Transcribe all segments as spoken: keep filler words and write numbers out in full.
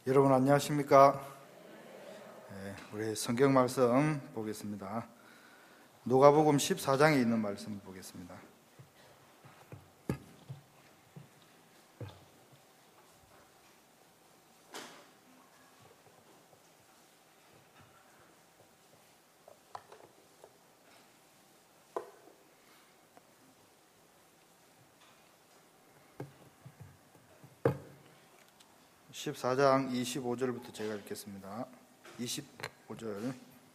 여러분 안녕하십니까? 네, 우리 성경 말씀 보겠습니다. 누가복음 십사 장에 있는 말씀 보겠습니다. 십사 장 이십오 절부터 제가 읽겠습니다. 이십오 절.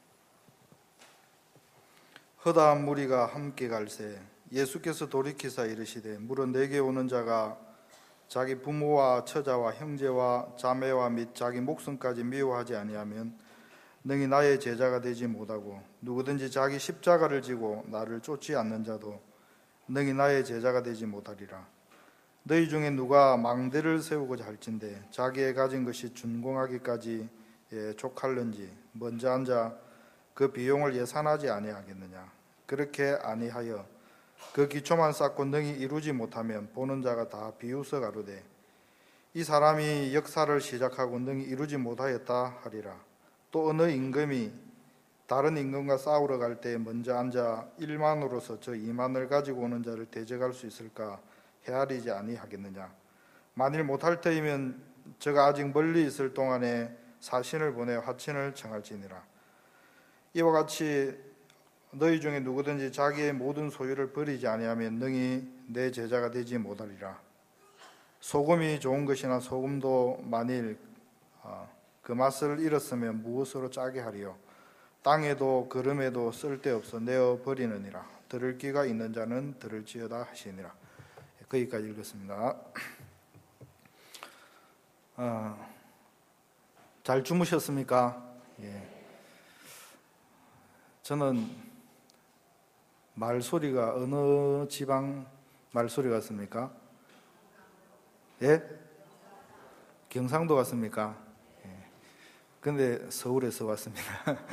허다한 무리가 함께 갈새 예수께서 돌이키사 이르시되 물은 내게 오는 자가 자기 부모와 처자와 형제와 자매와 및 자기 목숨까지 미워하지 아니하면 능히 나의 제자가 되지 못하고 누구든지 자기 십자가를 지고 나를 쫓지 않는 자도 능히 나의 제자가 되지 못하리라. 너희 중에 누가 망대를 세우고자 할진대 자기의 가진 것이 준공하기까지 족할는지 먼저 앉아 그 비용을 예산하지 아니하겠느냐. 그렇게 아니하여 그 기초만 쌓고 능히 이루지 못하면 보는 자가 다 비웃어 가로되 이 사람이 역사를 시작하고 능히 이루지 못하였다 하리라. 또 어느 임금이 다른 임금과 싸우러 갈 때 먼저 앉아 일만으로서 저 이만을 가지고 오는 자를 대적할 수 있을까 헤아리지 아니하겠느냐. 만일 못할 터이면 저가 아직 멀리 있을 동안에 사신을 보내 화친을 청할지니라. 이와 같이 너희 중에 누구든지 자기의 모든 소유를 버리지 아니하면 능히 내 제자가 되지 못하리라. 소금이 좋은 것이나 소금도 만일 그 맛을 잃었으면 무엇으로 짜게 하리요. 땅에도 거름에도 쓸데없어 내어 버리느니라. 들을 귀가 있는 자는 들을지어다 하시니라. 거기까지 읽었습니다. 어, 잘 주무셨습니까? 예. 저는 말소리가 어느 지방 말소리 같습니까? 예? 경상도 같습니까? 예. 근데 서울에서 왔습니다.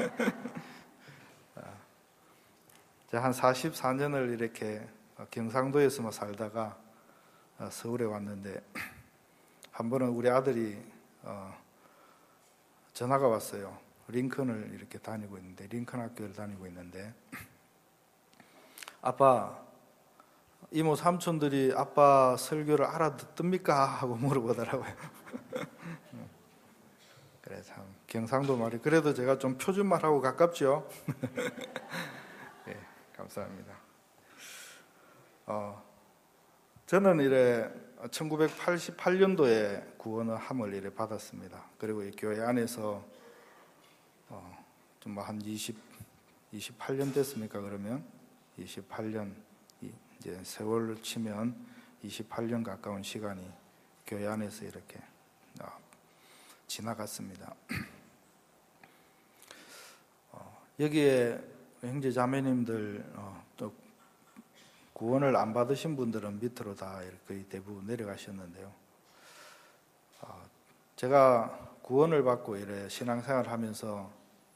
제가 한 사십사 년을 이렇게 경상도에서만 살다가 서울에 왔는데 한 번은 우리 아들이 어, 전화가 왔어요. 링컨을 이렇게 다니고 있는데 링컨 학교를 다니고 있는데 아빠, 이모 삼촌들이 아빠 설교를 알아듣습니까? 하고 물어보더라고요. 그래 참 경상도 말이 그래도 제가 좀 표준말하고 가깝죠. 네, 감사합니다. 어, 저는 이래 천구백팔십팔 년도에 구원의 함을 이래 받았습니다. 그리고 이 교회 안에서 어, 좀 한 이십, 이십팔 년 됐습니까? 그러면 이십팔 년 이제 세월을 치면 이십팔 년 가까운 시간이 교회 안에서 이렇게 어, 지나갔습니다. 어, 여기에 형제 자매님들 어, 또 구원을 안 받으신 분들은 밑으로 다 거의 대부분 내려가셨는데요. 어, 제가 구원을 받고 이래 신앙생활을 하면서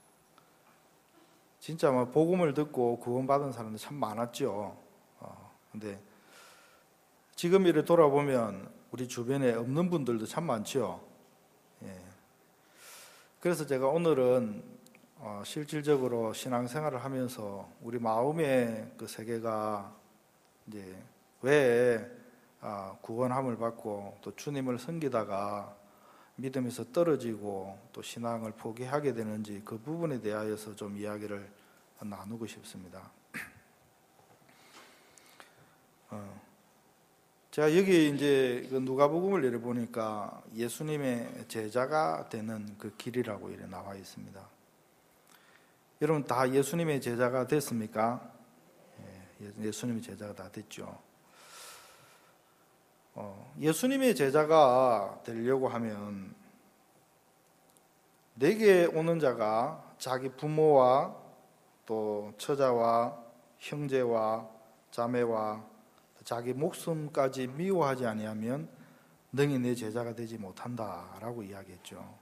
진짜 뭐 복음을 듣고 구원받은 사람들 참 많았죠. 어, 근데 지금 이래 돌아보면 우리 주변에 없는 분들도 참 많죠. 예. 그래서 제가 오늘은 어, 실질적으로 신앙생활을 하면서 우리 마음의 그 세계가 이제 왜 아, 구원함을 받고 또 주님을 섬기다가 믿음에서 떨어지고 또 신앙을 포기하게 되는지 그 부분에 대하여서 좀 이야기를 나누고 싶습니다. 어, 제가 여기 이제 그 누가복음을 내려 보니까 예수님의 제자가 되는 그 길이라고 이렇게 나와 있습니다. 여러분 다 예수님의 제자가 됐습니까? 예수님의 제자가 다 됐죠. 어, 예수님의 제자가 되려고 하면 내게 오는 자가 자기 부모와 또 처자와 형제와 자매와 자기 목숨까지 미워하지 아니하면 능히 내 제자가 되지 못한다라고 이야기했죠.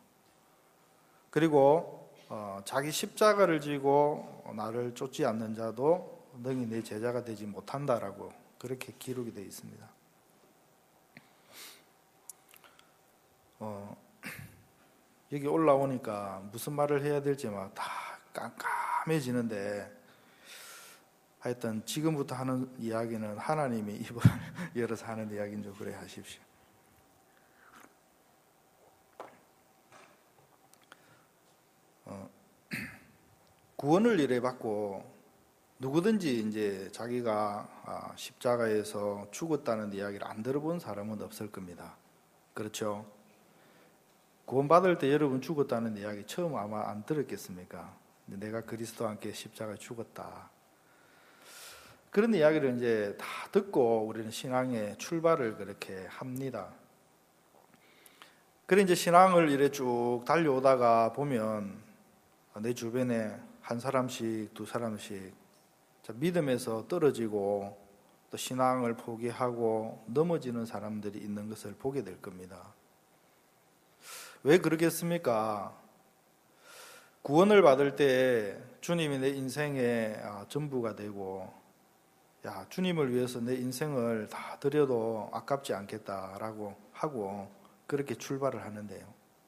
그리고 어, 자기 십자가를 지고 나를 쫓지 않는 자도 능히 내 제자가 되지 못한다라고 그렇게 기록이 되어 있습니다. 어, 여기 올라오니까 무슨 말을 해야 될지 막 다 깜깜해지는데, 하여튼 지금부터 하는 이야기는 하나님이 입을 열어서 하는 이야기인 줄 그래 하십시오. 어, 구원을 이래 받고 누구든지 이제 자기가 십자가에서 죽었다는 이야기를 안 들어본 사람은 없을 겁니다. 그렇죠? 구원받을 때 여러분 죽었다는 이야기 처음 아마 안 들었겠습니까? 내가 그리스도와 함께 십자가에 죽었다. 그런 이야기를 이제 다 듣고 우리는 신앙의 출발을 그렇게 합니다. 그래 이제 신앙을 이래 쭉 달려오다가 보면 내 주변에 한 사람씩 두 사람씩 믿음에서 떨어지고 또 신앙을 포기하고 넘어지는 사람들이 있는 것을 보게 될 겁니다. 왜 그러겠습니까? 구원을 받을 때 주님이 내 인생의 전부가 되고, 야, 주님을 위해서 내 인생을 다 드려도 아깝지 않겠다라고 하고 그렇게 출발을 하는데요.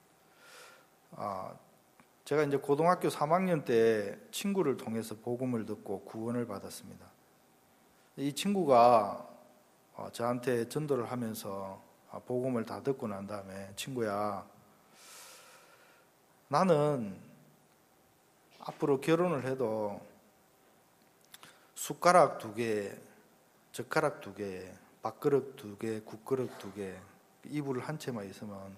아, 제가 이제 고등학교 삼 학년 때 친구를 통해서 복음을 듣고 구원을 받았습니다. 이 친구가 저한테 전도를 하면서 복음을 다 듣고 난 다음에, 친구야, 나는 앞으로 결혼을 해도 숟가락 두 개, 젓가락 두 개, 밥그릇 두 개, 국그릇 두 개, 이불 한 채만 있으면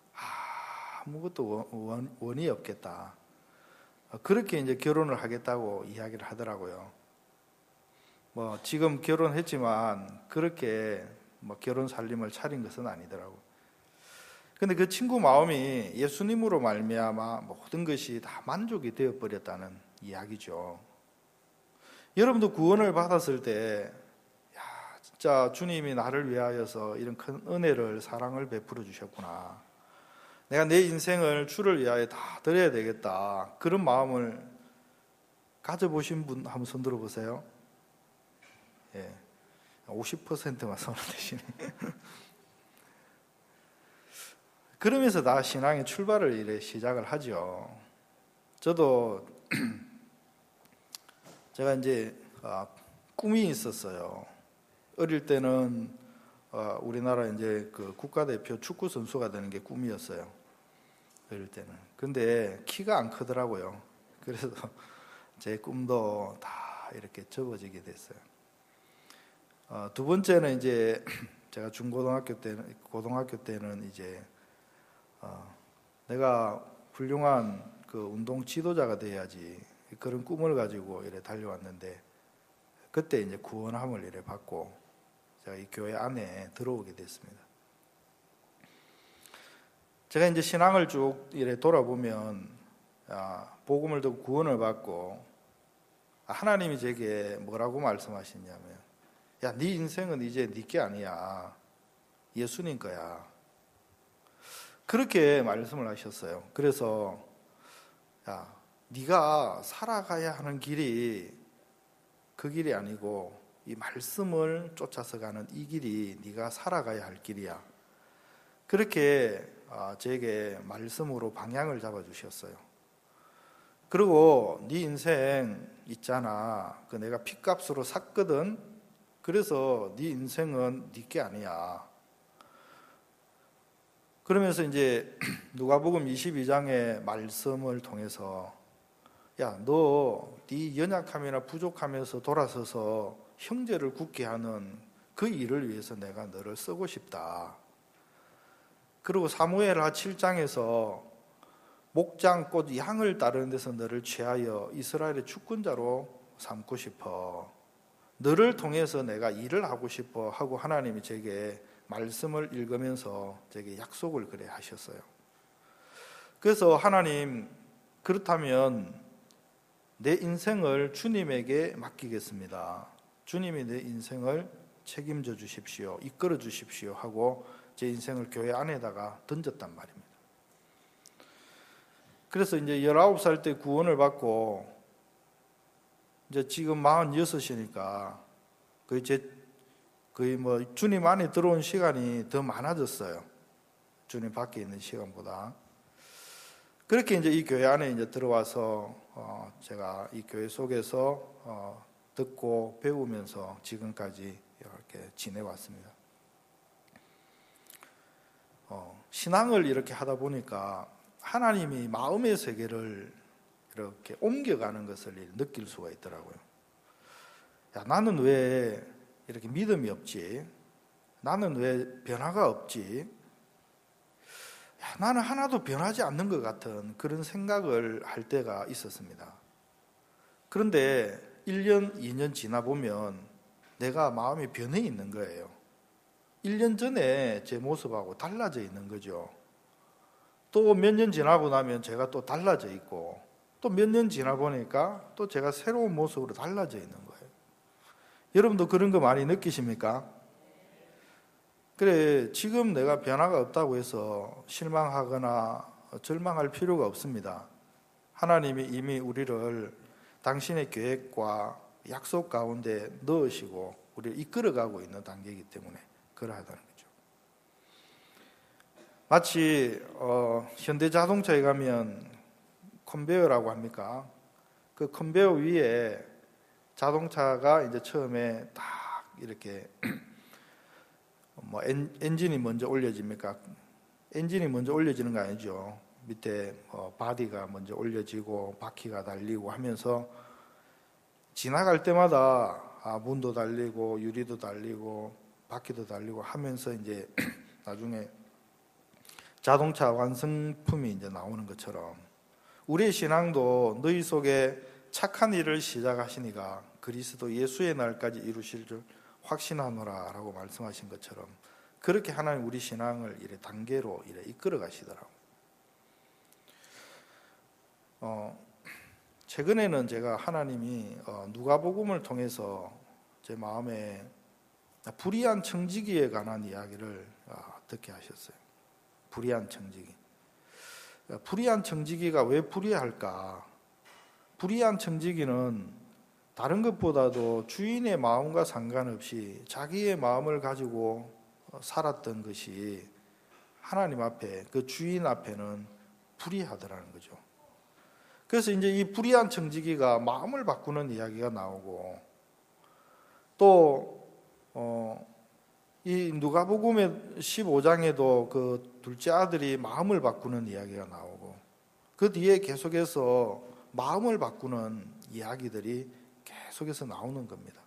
아무것도 원, 원이 없겠다. 그렇게 이제 결혼을 하겠다고 이야기를 하더라고요. 뭐 지금 결혼했지만 그렇게 뭐 결혼 살림을 차린 것은 아니더라고. 근데 그 친구 마음이 예수님으로 말미암아 모든 것이 다 만족이 되어 버렸다는 이야기죠. 여러분도 구원을 받았을 때, 야, 진짜 주님이 나를 위하여서 이런 큰 은혜를, 사랑을 베풀어 주셨구나. 내가 내 인생을 주를 위하여 다 드려야 되겠다. 그런 마음을 가져보신 분 한번 손 들어보세요. 예, 오십 퍼센트만 손을 대시네. 그러면서 다 신앙의 출발을 이래 시작을 하죠. 저도 제가 이제 꿈이 있었어요. 어릴 때는 우리나라 이제 그 국가대표 축구 선수가 되는 게 꿈이었어요. 어릴 때는. 근데 키가 안 크더라고요. 그래서 제 꿈도 다 이렇게 접어지게 됐어요. 두 번째는 이제 제가 중고등학교 때, 고등학교 때는 이제 어, 내가 훌륭한 그 운동 지도자가 돼야지, 그런 꿈을 가지고 이래 달려왔는데, 그때 이제 구원함을 이래 받고 제가 이 교회 안에 들어오게 됐습니다. 제가 이제 신앙을 쭉 이래 돌아보면, 아, 복음을 듣고 구원을 받고, 아, 하나님이 제게 뭐라고 말씀하시냐면, 야, 네 인생은 이제 네 게 아니야. 예수님 거야. 그렇게 말씀을 하셨어요. 그래서 야, 네가 살아가야 하는 길이 그 길이 아니고 이 말씀을 쫓아서 가는 이 길이 네가 살아가야 할 길이야. 그렇게 제게 말씀으로 방향을 잡아주셨어요. 그리고 네 인생 있잖아, 그 내가 핏값으로 샀거든. 그래서 네 인생은 네 게 아니야. 그러면서 이제 누가복음 이십이 장의 말씀을 통해서, 야, 너 네 연약함이나 부족함에서 돌아서서 형제를 굳게 하는 그 일을 위해서 내가 너를 쓰고 싶다. 그리고 사무엘하 칠 장에서 목장 곧 양을 따르는 데서 너를 취하여 이스라엘의 주권자로 삼고 싶어. 너를 통해서 내가 일을 하고 싶어 하고 하나님이 제게 말씀을 읽으면서 제게 약속을 그래 하셨어요. 그래서 하나님, 그렇다면 내 인생을 주님에게 맡기겠습니다. 주님이 내 인생을 책임져 주십시오. 이끌어 주십시오 하고 제 인생을 교회 안에다가 던졌단 말입니다. 그래서 이제 열아홉 살 때 구원을 받고 이제 지금 마흔여섯이니까 거의 제 거의 뭐 주님 안에 들어온 시간이 더 많아졌어요. 주님 밖에 있는 시간보다. 그렇게 이제 이 교회 안에 이제 들어와서 어 제가 이 교회 속에서 어 듣고 배우면서 지금까지 이렇게 지내왔습니다. 어 신앙을 이렇게 하다 보니까 하나님이 마음의 세계를 이렇게 옮겨가는 것을 느낄 수가 있더라고요. 야, 나는 왜 이렇게 믿음이 없지? 나는 왜 변화가 없지? 야, 나는 하나도 변하지 않는 것 같은 그런 생각을 할 때가 있었습니다. 그런데 일 년, 이 년 지나 보면 내가 마음이 변해 있는 거예요. 일 년 전에 제 모습하고 달라져 있는 거죠. 또 몇 년 지나고 나면 제가 또 달라져 있고, 또 몇 년 지나 보니까 또 제가 새로운 모습으로 달라져 있는 거예요. 여러분도 그런 거 많이 느끼십니까? 그래, 지금 내가 변화가 없다고 해서 실망하거나 절망할 필요가 없습니다. 하나님이 이미 우리를 당신의 계획과 약속 가운데 넣으시고 우리를 이끌어가고 있는 단계이기 때문에 그러하다는 거죠. 마치 어, 현대자동차에 가면 컨베이어라고 합니까? 그 컨베이어 위에 자동차가 이제 처음에 딱 이렇게 뭐 엔, 엔진이 먼저 올려집니까? 엔진이 먼저 올려지는 거 아니죠. 밑에 어, 바디가 먼저 올려지고 바퀴가 달리고 하면서 지나갈 때마다 아, 문도 달리고 유리도 달리고 바퀴도 달리고 하면서 이제 나중에 자동차 완성품이 이제 나오는 것처럼 우리의 신앙도 너희 속에 착한 일을 시작하시니가 그리스도 예수의 날까지 이루실 줄 확신하노라 라고 말씀하신 것처럼 그렇게 하나님 우리 신앙을 이래 단계로 이래 이끌어 가시더라고요. 어, 최근에는 제가 하나님이 어, 누가복음을 통해서 제 마음에 불의한 청지기에 관한 이야기를 어, 듣게 하셨어요. 불의한 청지기. 불의한 청지기가 왜 불의할까? 불의한 청지기는 다른 것보다도 주인의 마음과 상관없이 자기의 마음을 가지고 살았던 것이 하나님 앞에, 그 주인 앞에는 불의하더라는 거죠. 그래서 이제 이 불의한 청지기가 마음을 바꾸는 이야기가 나오고 또 어, 이 누가복음의 십오 장에도 그 둘째 아들이 마음을 바꾸는 이야기가 나오고 그 뒤에 계속해서 마음을 바꾸는 이야기들이 계속해서 나오는 겁니다.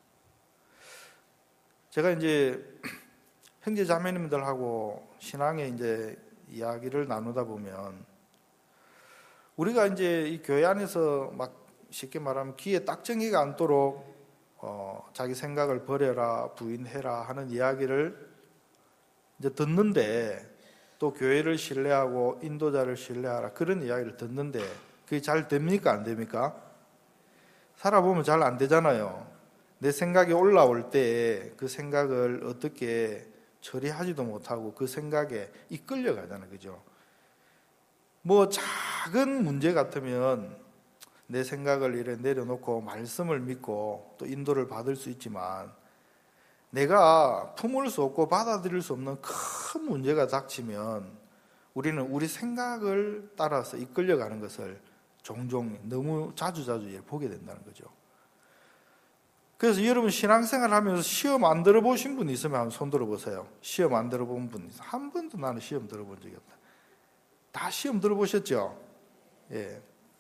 제가 이제 형제 자매님들하고 신앙의 이제 이야기를 나누다 보면 우리가 이제 이 교회 안에서 막 쉽게 말하면 귀에 딱정이가 않도록 어, 자기 생각을 버려라, 부인해라 하는 이야기를 이제 듣는데 또 교회를 신뢰하고 인도자를 신뢰하라 그런 이야기를 듣는데 그게 잘 됩니까? 안 됩니까? 살아보면 잘 안 되잖아요. 내 생각이 올라올 때 그 생각을 어떻게 처리하지도 못하고 그 생각에 이끌려 가잖아요. 그죠? 뭐 작은 문제 같으면 내 생각을 이래 내려놓고 말씀을 믿고 또 인도를 받을 수 있지만 내가 품을 수 없고 받아들일 수 없는 큰 문제가 닥치면 우리는 우리 생각을 따라서 이끌려가는 것을 종종 너무 자주자주 보게 된다는 거죠. 그래서 여러분 신앙생활 하면서 시험 안 들어보신 분 있으면 한번 손 들어보세요. 시험 안 들어본 분 있어요. 한 번도 나는 시험 들어본 적이 없다. 다 시험 들어보셨죠? 예.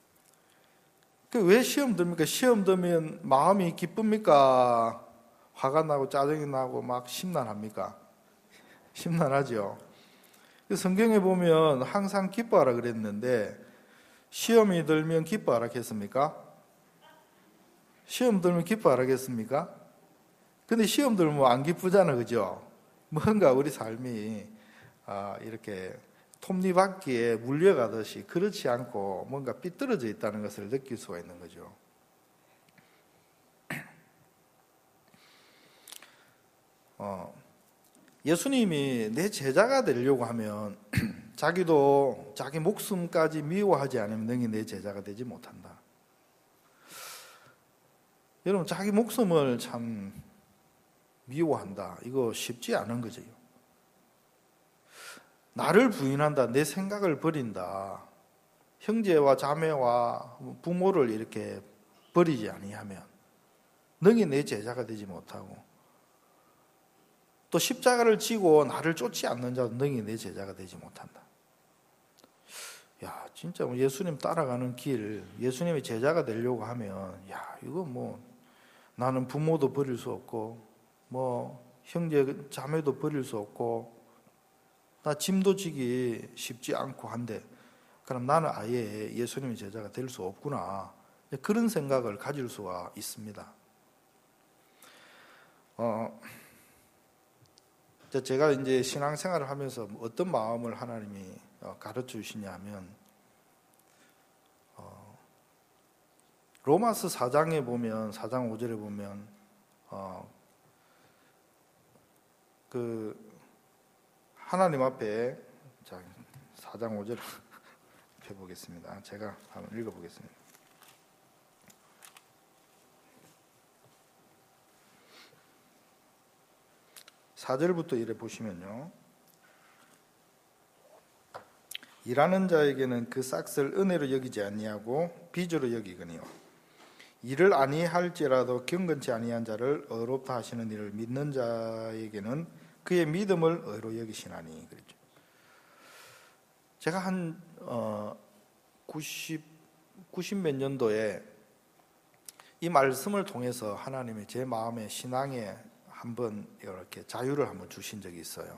그 왜 시험 듭니까? 시험 들면 마음이 기쁩니까? 화가 나고 짜증이 나고 막 심란합니까? 심란하죠. 성경에 보면 항상 기뻐하라 그랬는데 시험이 들면 기뻐하라 했습니까? 시험 들면 기뻐하라 했습니까? 근데 시험 들면 안 기쁘잖아, 그죠? 뭔가 우리 삶이 아, 이렇게 톱니바퀴에 물려가듯이 그렇지 않고 뭔가 삐뚤어져 있다는 것을 느낄 수가 있는 거죠. 어, 예수님이 내 제자가 되려고 하면 자기도 자기 목숨까지 미워하지 않으면 너희 내 제자가 되지 못한다. 여러분 자기 목숨을 참 미워한다. 이거 쉽지 않은 거죠. 나를 부인한다. 내 생각을 버린다. 형제와 자매와 부모를 이렇게 버리지 아니하면 너희 내 제자가 되지 못하고, 또 십자가를 지고 나를 쫓지 않는 자도 너희 내 제자가 되지 못한다. 야, 진짜 예수님 따라가는 길, 예수님의 제자가 되려고 하면, 야, 이거 뭐 나는 부모도 버릴 수 없고, 뭐 형제 자매도 버릴 수 없고, 나 짐도 지기 쉽지 않고 한데, 그럼 나는 아예 예수님의 제자가 될 수 없구나, 그런 생각을 가질 수가 있습니다. 어, 제가 이제 신앙생활을 하면서 어떤 마음을 하나님이 가르쳐 주시냐면, 어, 로마서 사 장에 보면, 사 장 오 절에 보면, 어, 그 하나님 앞에, 자, 사 장 오 절 펴보겠습니다. 제가 한번 읽어보겠습니다. 사 절부터 이래 보시면요, 일하는 자에게는 그 싹을 은혜로 여기지 아니하고 빚으로 여기거니와, 일을 아니할지라도 경건치 아니한 자를 의롭다 하시는 이를 믿는 자에게는 그의 믿음을 의로 여기시나니. 그랬죠. 제가 한 어, 구십, 구십 몇 년도에 이 말씀을 통해서 하나님이 제 마음의 신앙에 한번 이렇게 자유를 한번 주신 적이 있어요.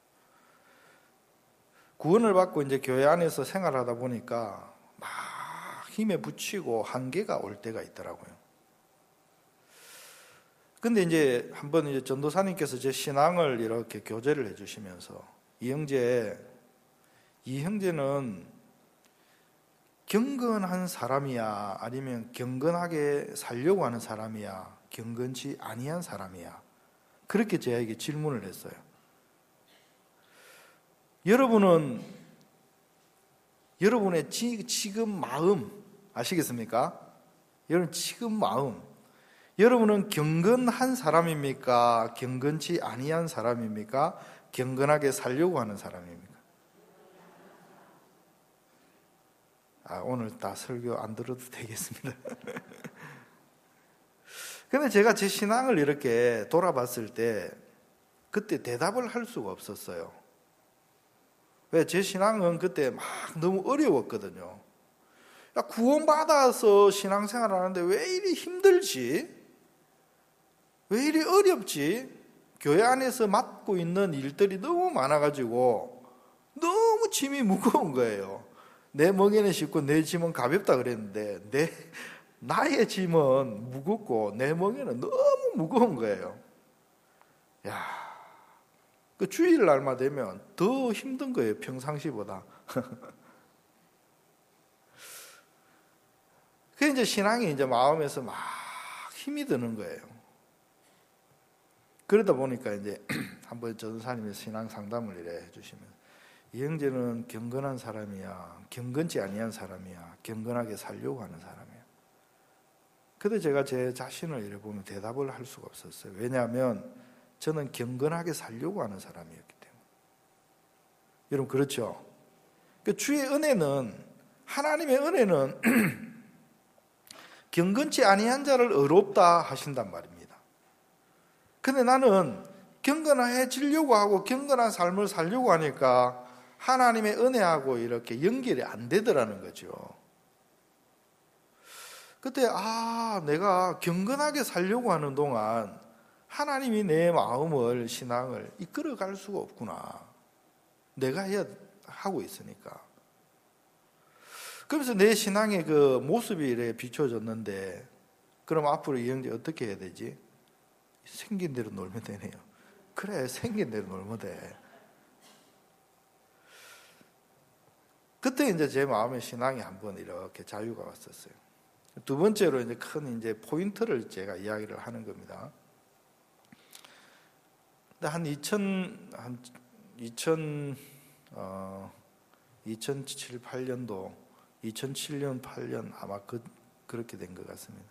구원을 받고 이제 교회 안에서 생활하다 보니까 막 힘에 부치고 한계가 올 때가 있더라고요. 근데 이제 한번 이제 전도사님께서 제 신앙을 이렇게 교제를 해주시면서, 이 형제, 이 형제는 경건한 사람이야, 아니면 경건하게 살려고 하는 사람이야, 경건치 아니한 사람이야, 그렇게 저에게 질문을 했어요. 여러분은 여러분의 지, 지금 마음 아시겠습니까? 여러분 지금 마음, 여러분은 경건한 사람입니까? 경건치 아니한 사람입니까? 경건하게 살려고 하는 사람입니까? 아, 오늘 다 설교 안 들어도 되겠습니다. 근데 제가 제 신앙을 이렇게 돌아봤을 때 그때 대답을 할 수가 없었어요. 왜? 제 신앙은 그때 막 너무 어려웠거든요. 야, 구원받아서 신앙생활 하는데 왜 이리 힘들지? 왜 이리 어렵지? 교회 안에서 맡고 있는 일들이 너무 많아가지고 너무 짐이 무거운 거예요. 내 멍에는 쉽고 내 짐은 가볍다 그랬는데 내 나의 짐은 무겁고 내 멍에는 너무 무거운 거예요. 야, 그 주일날만 되면 더 힘든 거예요, 평상시보다. 그 이제 신앙이 이제 마음에서 막 힘이 드는 거예요. 그러다 보니까 이제 한번 전도사님이 신앙 상담을 이래 해주시면, 이 형제는 경건한 사람이야, 경건치 아니한 사람이야, 경건하게 살려고 하는 사람이야. 근데 제가 제 자신을 이래 보면 대답을 할 수가 없었어요. 왜냐하면 저는 경건하게 살려고 하는 사람이었기 때문에. 여러분 그렇죠? 그 주의 은혜는, 하나님의 은혜는 경건치 아니한 자를 의롭다 하신단 말입니다. 근데 나는 경건해지려고 하고 경건한 삶을 살려고 하니까 하나님의 은혜하고 이렇게 연결이 안 되더라는 거죠. 그때 아, 내가 경건하게 살려고 하는 동안 하나님이 내 마음을, 신앙을 이끌어갈 수가 없구나. 내가 해야 하고 있으니까. 그러면서 내 신앙의 그 모습이 이렇게 비춰졌는데, 그럼 앞으로 이 형제 어떻게 해야 되지? 생긴 대로 놀면 되네요. 그래, 생긴 대로 놀면 돼. 그때 이제 제 마음의 신앙이 한번 이렇게 자유가 왔었어요. 두 번째로 이제 큰 이제 포인트를 제가 이야기를 하는 겁니다. 근데 한 이천, 한 이천, 어, 이천칠, 팔 년도, 이천칠 년, 팔 년 아마 그, 그렇게 된 것 같습니다.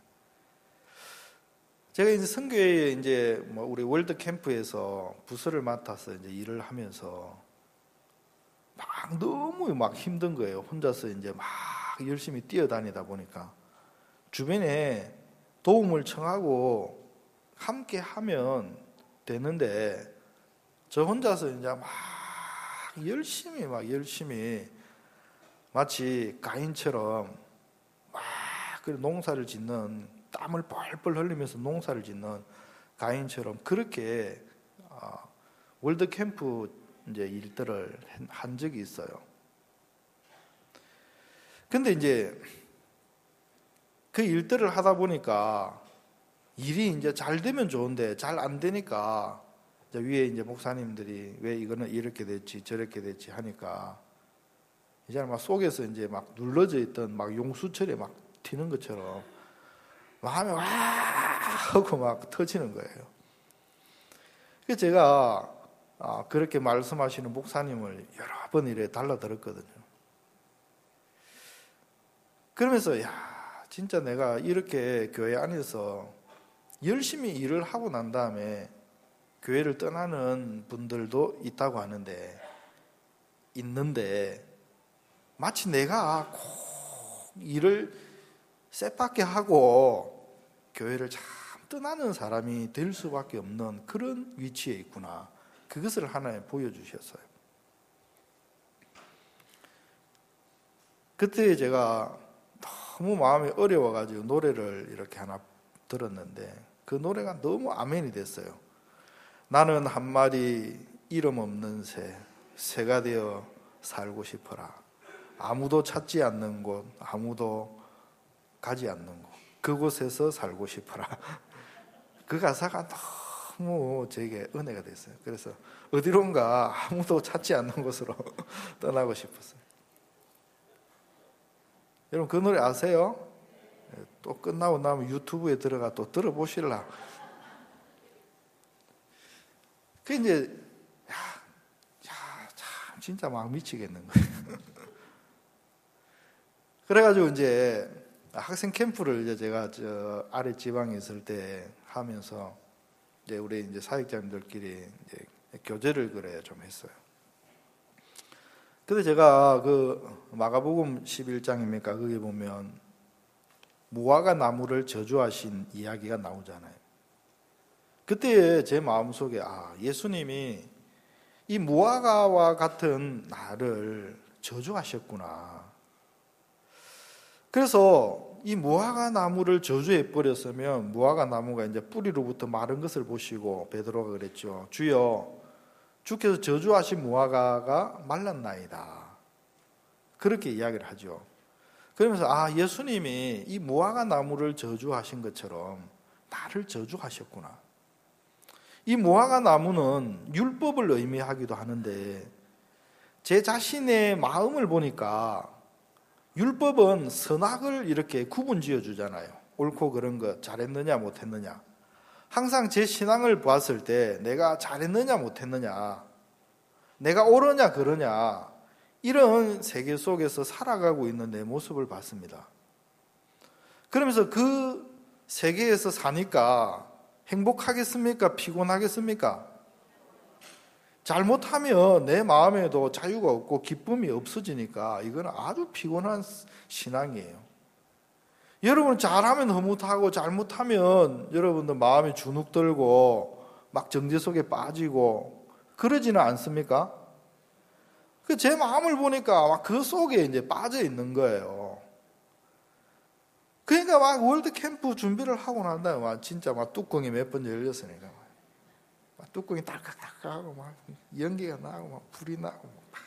제가 이제 선교회에 이제 뭐 우리 월드 캠프에서 부서를 맡아서 이제 일을 하면서 막 너무 막 힘든 거예요. 혼자서 이제 막 열심히 뛰어다니다 보니까 주변에 도움을 청하고 함께 하면 되는데 저 혼자서 이제 막 열심히 막 열심히 마치 가인처럼 막 농사를 짓는, 땀을 뻘뻘 흘리면서 농사를 짓는 가인처럼 그렇게 월드 캠프 이제 일들을 한 적이 있어요. 근데 이제 그 일들을 하다 보니까 일이 이제 잘 되면 좋은데 잘 안 되니까 이제 위에 이제 목사님들이 왜 이거는 이렇게 됐지 저렇게 됐지 하니까 이제 막 속에서 이제 막 눌러져 있던 막 용수철에 막 튀는 것처럼 막 하면 와 하고 막 터지는 거예요. 그래서 제가 아, 그렇게 말씀하시는 목사님을 여러 번 이래 달라들었거든요. 그러면서 야 진짜 내가 이렇게 교회 안에서 열심히 일을 하고 난 다음에 교회를 떠나는 분들도 있다고 하는데 있는데 마치 내가 꼭 일을 쎄밖에 하고 교회를 참 떠나는 사람이 될 수밖에 없는 그런 위치에 있구나. 그것을 하나에 보여주셨어요. 그때 제가 너무 마음이 어려워가지고 노래를 이렇게 하나 들었는데 그 노래가 너무 아멘이 됐어요. 나는 한 마리 이름 없는 새, 새가 되어 살고 싶어라. 아무도 찾지 않는 곳, 아무도 가지 않는 곳, 그곳에서 살고 싶어라. 그 가사가 너무 제게 은혜가 됐어요. 그래서 어디론가 아무도 찾지 않는 곳으로 떠나고 싶었어요. 여러분 그 노래 아세요? 또 끝나고 나면 유튜브에 들어가 또 들어보실라. 그 이제 야, 야, 참 진짜 막 미치겠는 거예요. 그래가지고 이제 학생 캠프를 이제 제가 저 아래 지방에 있을 때 하면서 이제 우리 이제 사역자님들끼리 이제 교제를 그래 좀 했어요. 근데 제가 그 마가복음 십일 장입니까? 거기 보면 무화과 나무를 저주하신 이야기가 나오잖아요. 그때 제 마음속에 아, 예수님이 이 무화과와 같은 나를 저주하셨구나. 그래서 이 무화과 나무를 저주해 버렸으면 무화과 나무가 이제 뿌리로부터 마른 것을 보시고 베드로가 그랬죠. 주여, 주께서 저주하신 무화과가 말랐나이다. 그렇게 이야기를 하죠. 그러면서 아, 예수님이 이 무화과 나무를 저주하신 것처럼 나를 저주하셨구나. 이 무화과 나무는 율법을 의미하기도 하는데 제 자신의 마음을 보니까 율법은 선악을 이렇게 구분 지어 주잖아요. 옳고 그른 것, 잘했느냐 못했느냐. 항상 제 신앙을 봤을 때 내가 잘했느냐 못했느냐, 내가 옳으냐 그러냐, 이런 세계 속에서 살아가고 있는 내 모습을 봤습니다. 그러면서 그 세계에서 사니까 행복하겠습니까? 피곤하겠습니까? 잘못하면 내 마음에도 자유가 없고 기쁨이 없어지니까 이건 아주 피곤한 신앙이에요. 여러분 잘하면 흐뭇하고 잘못하면 여러분들 마음이 주눅 들고 막 정제 속에 빠지고 그러지는 않습니까? 그 제 마음을 보니까 막 그 속에 이제 빠져 있는 거예요. 그러니까 막 월드 캠프 준비를 하고 난 다음에 막 진짜 막 뚜껑이 몇 번 열렸으니까 막 뚜껑이 딸깍딸깍하고 막 연기가 나고 막 불이 나고 막.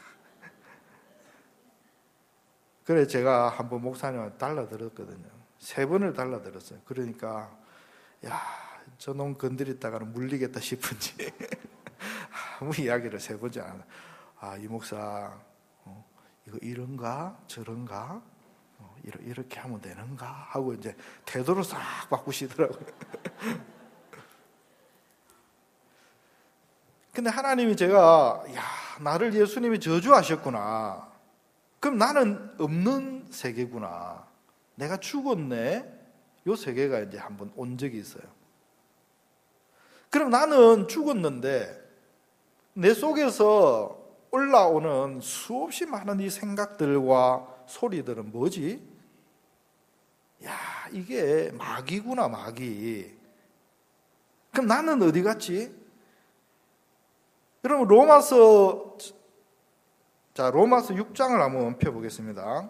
그래 제가 한번 목사님한테 달라들었거든요. 세 번을 달라들었어요. 그러니까 야, 저놈 건드렸다가는 물리겠다 싶은지 아무 이야기를 세 번째 안 하나. 아, 이 목사 어, 이거 이런가 저런가 어, 이렇게 하면 되는가 하고 이제 태도를 싹 바꾸시더라고요. 근데 하나님이 제가 야, 나를 예수님이 저주하셨구나. 그럼 나는 없는 세계구나. 내가 죽었네. 요 세계가 이제 한번 온 적이 있어요. 그럼 나는 죽었는데 내 속에서 올라오는 수없이 많은 이 생각들과 소리들은 뭐지? 야, 이게 마귀구나, 마귀. 그럼 나는 어디 갔지? 여러분, 로마서, 자, 로마서 육 장을 한번 펴보겠습니다.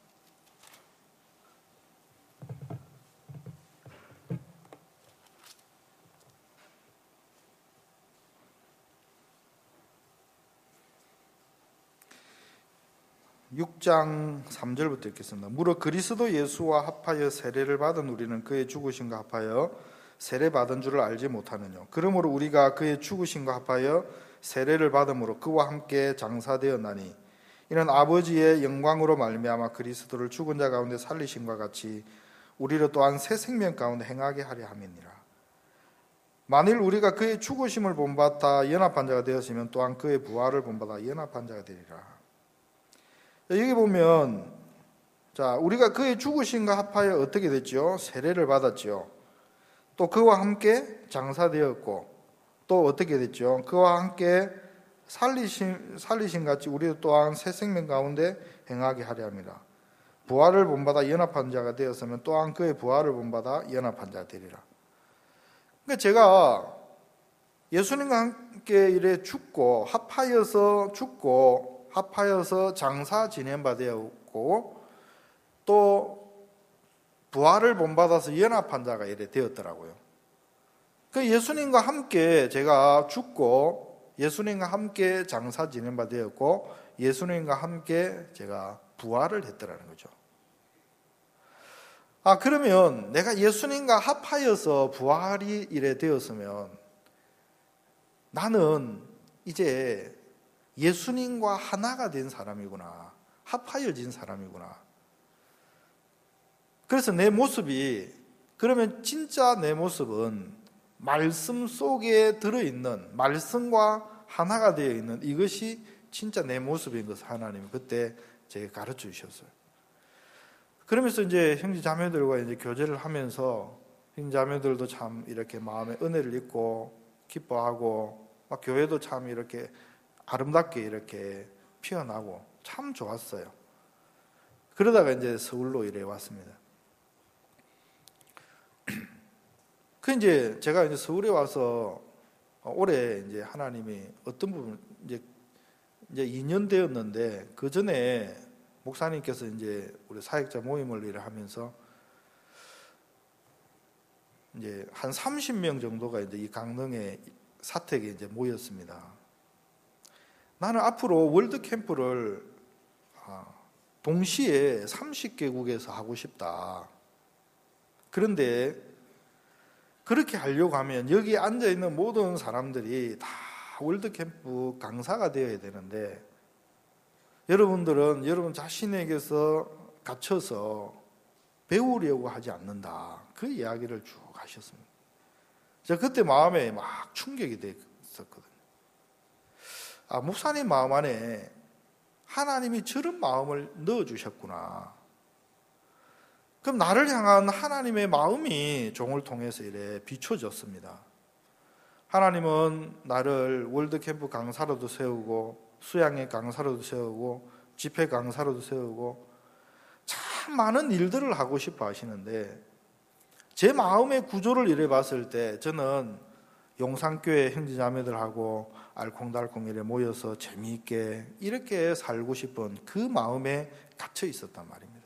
육 장 삼 절부터 읽겠습니다. 무릇 그리스도 예수와 합하여 세례를 받은 우리는 그의 죽으심과 합하여 세례받은 줄을 알지 못하느뇨. 그러므로 우리가 그의 죽으심과 합하여 세례를 받음으로 그와 함께 장사되었나니 이는 아버지의 영광으로 말미암아 그리스도를 죽은 자 가운데 살리심과 같이 우리를 또한 새 생명 가운데 행하게 하려 함이니라. 만일 우리가 그의 죽으심을 본받아 연합한 자가 되었으면 또한 그의 부활을 본받아 연합한 자가 되리라. 여기 보면, 자, 우리가 그의 죽으심과 합하여 어떻게 됐죠? 세례를 받았죠. 또 그와 함께 장사되었고, 또 어떻게 됐죠? 그와 함께 살리심, 살리심 같이 우리도 또한 새 생명 가운데 행하게 하려 합니다. 부활을 본받아 연합한 자가 되었으면 또한 그의 부활을 본받아 연합한 자가 되리라. 그러니까 제가 예수님과 함께 이래 죽고, 합하여서 죽고, 합하여서 장사 지낸 바 되었고 또 부활을 본받아서 연합한 자가 이래 되었더라고요. 그 예수님과 함께 제가 죽고 예수님과 함께 장사 지낸 바 되었고 예수님과 함께 제가 부활을 했더라는 거죠. 아, 그러면 내가 예수님과 합하여서 부활이 이래 되었으면 나는 이제 예수님과 하나가 된 사람이구나. 합하여진 사람이구나. 그래서 내 모습이, 그러면 진짜 내 모습은 말씀 속에 들어있는, 말씀과 하나가 되어 있는 이것이 진짜 내 모습인 것을 하나님이 그때 제게 가르쳐 주셨어요. 그러면서 이제 형제 자매들과 이제 교제를 하면서 형제 자매들도 참 이렇게 마음에 은혜를 입고 기뻐하고 막 교회도 참 이렇게 아름답게 이렇게 피어나고 참 좋았어요. 그러다가 이제 서울로 이래 왔습니다. 그 이제 제가 이제 서울에 와서 올해 이제 하나님이 어떤 부분 이제 이제 이 년 되었는데 그 전에 목사님께서 이제 우리 사역자 모임을 일을 하면서 이제 한 삼십 명 정도가 이제 이 강릉에 사택에 이제 모였습니다. 나는 앞으로 월드 캠프를 동시에 삼십 개국에서 하고 싶다. 그런데 그렇게 하려고 하면 여기에 앉아있는 모든 사람들이 다 월드 캠프 강사가 되어야 되는데 여러분들은 여러분 자신에게서 갇혀서 배우려고 하지 않는다. 그 이야기를 쭉 하셨습니다. 제가 그때 마음에 막 충격이 됐었거든요. 아, 목사님 마음 안에 하나님이 저런 마음을 넣어주셨구나. 그럼 나를 향한 하나님의 마음이 종을 통해서 이래 비춰졌습니다. 하나님은 나를 월드캠프 강사로도 세우고 수양의 강사로도 세우고 집회 강사로도 세우고 참 많은 일들을 하고 싶어 하시는데 제 마음의 구조를 이래 봤을 때 저는 용산교회 형제자매들하고 알콩달콩 이래 모여서 재미있게 이렇게 살고 싶은 그 마음에 갇혀 있었단 말입니다.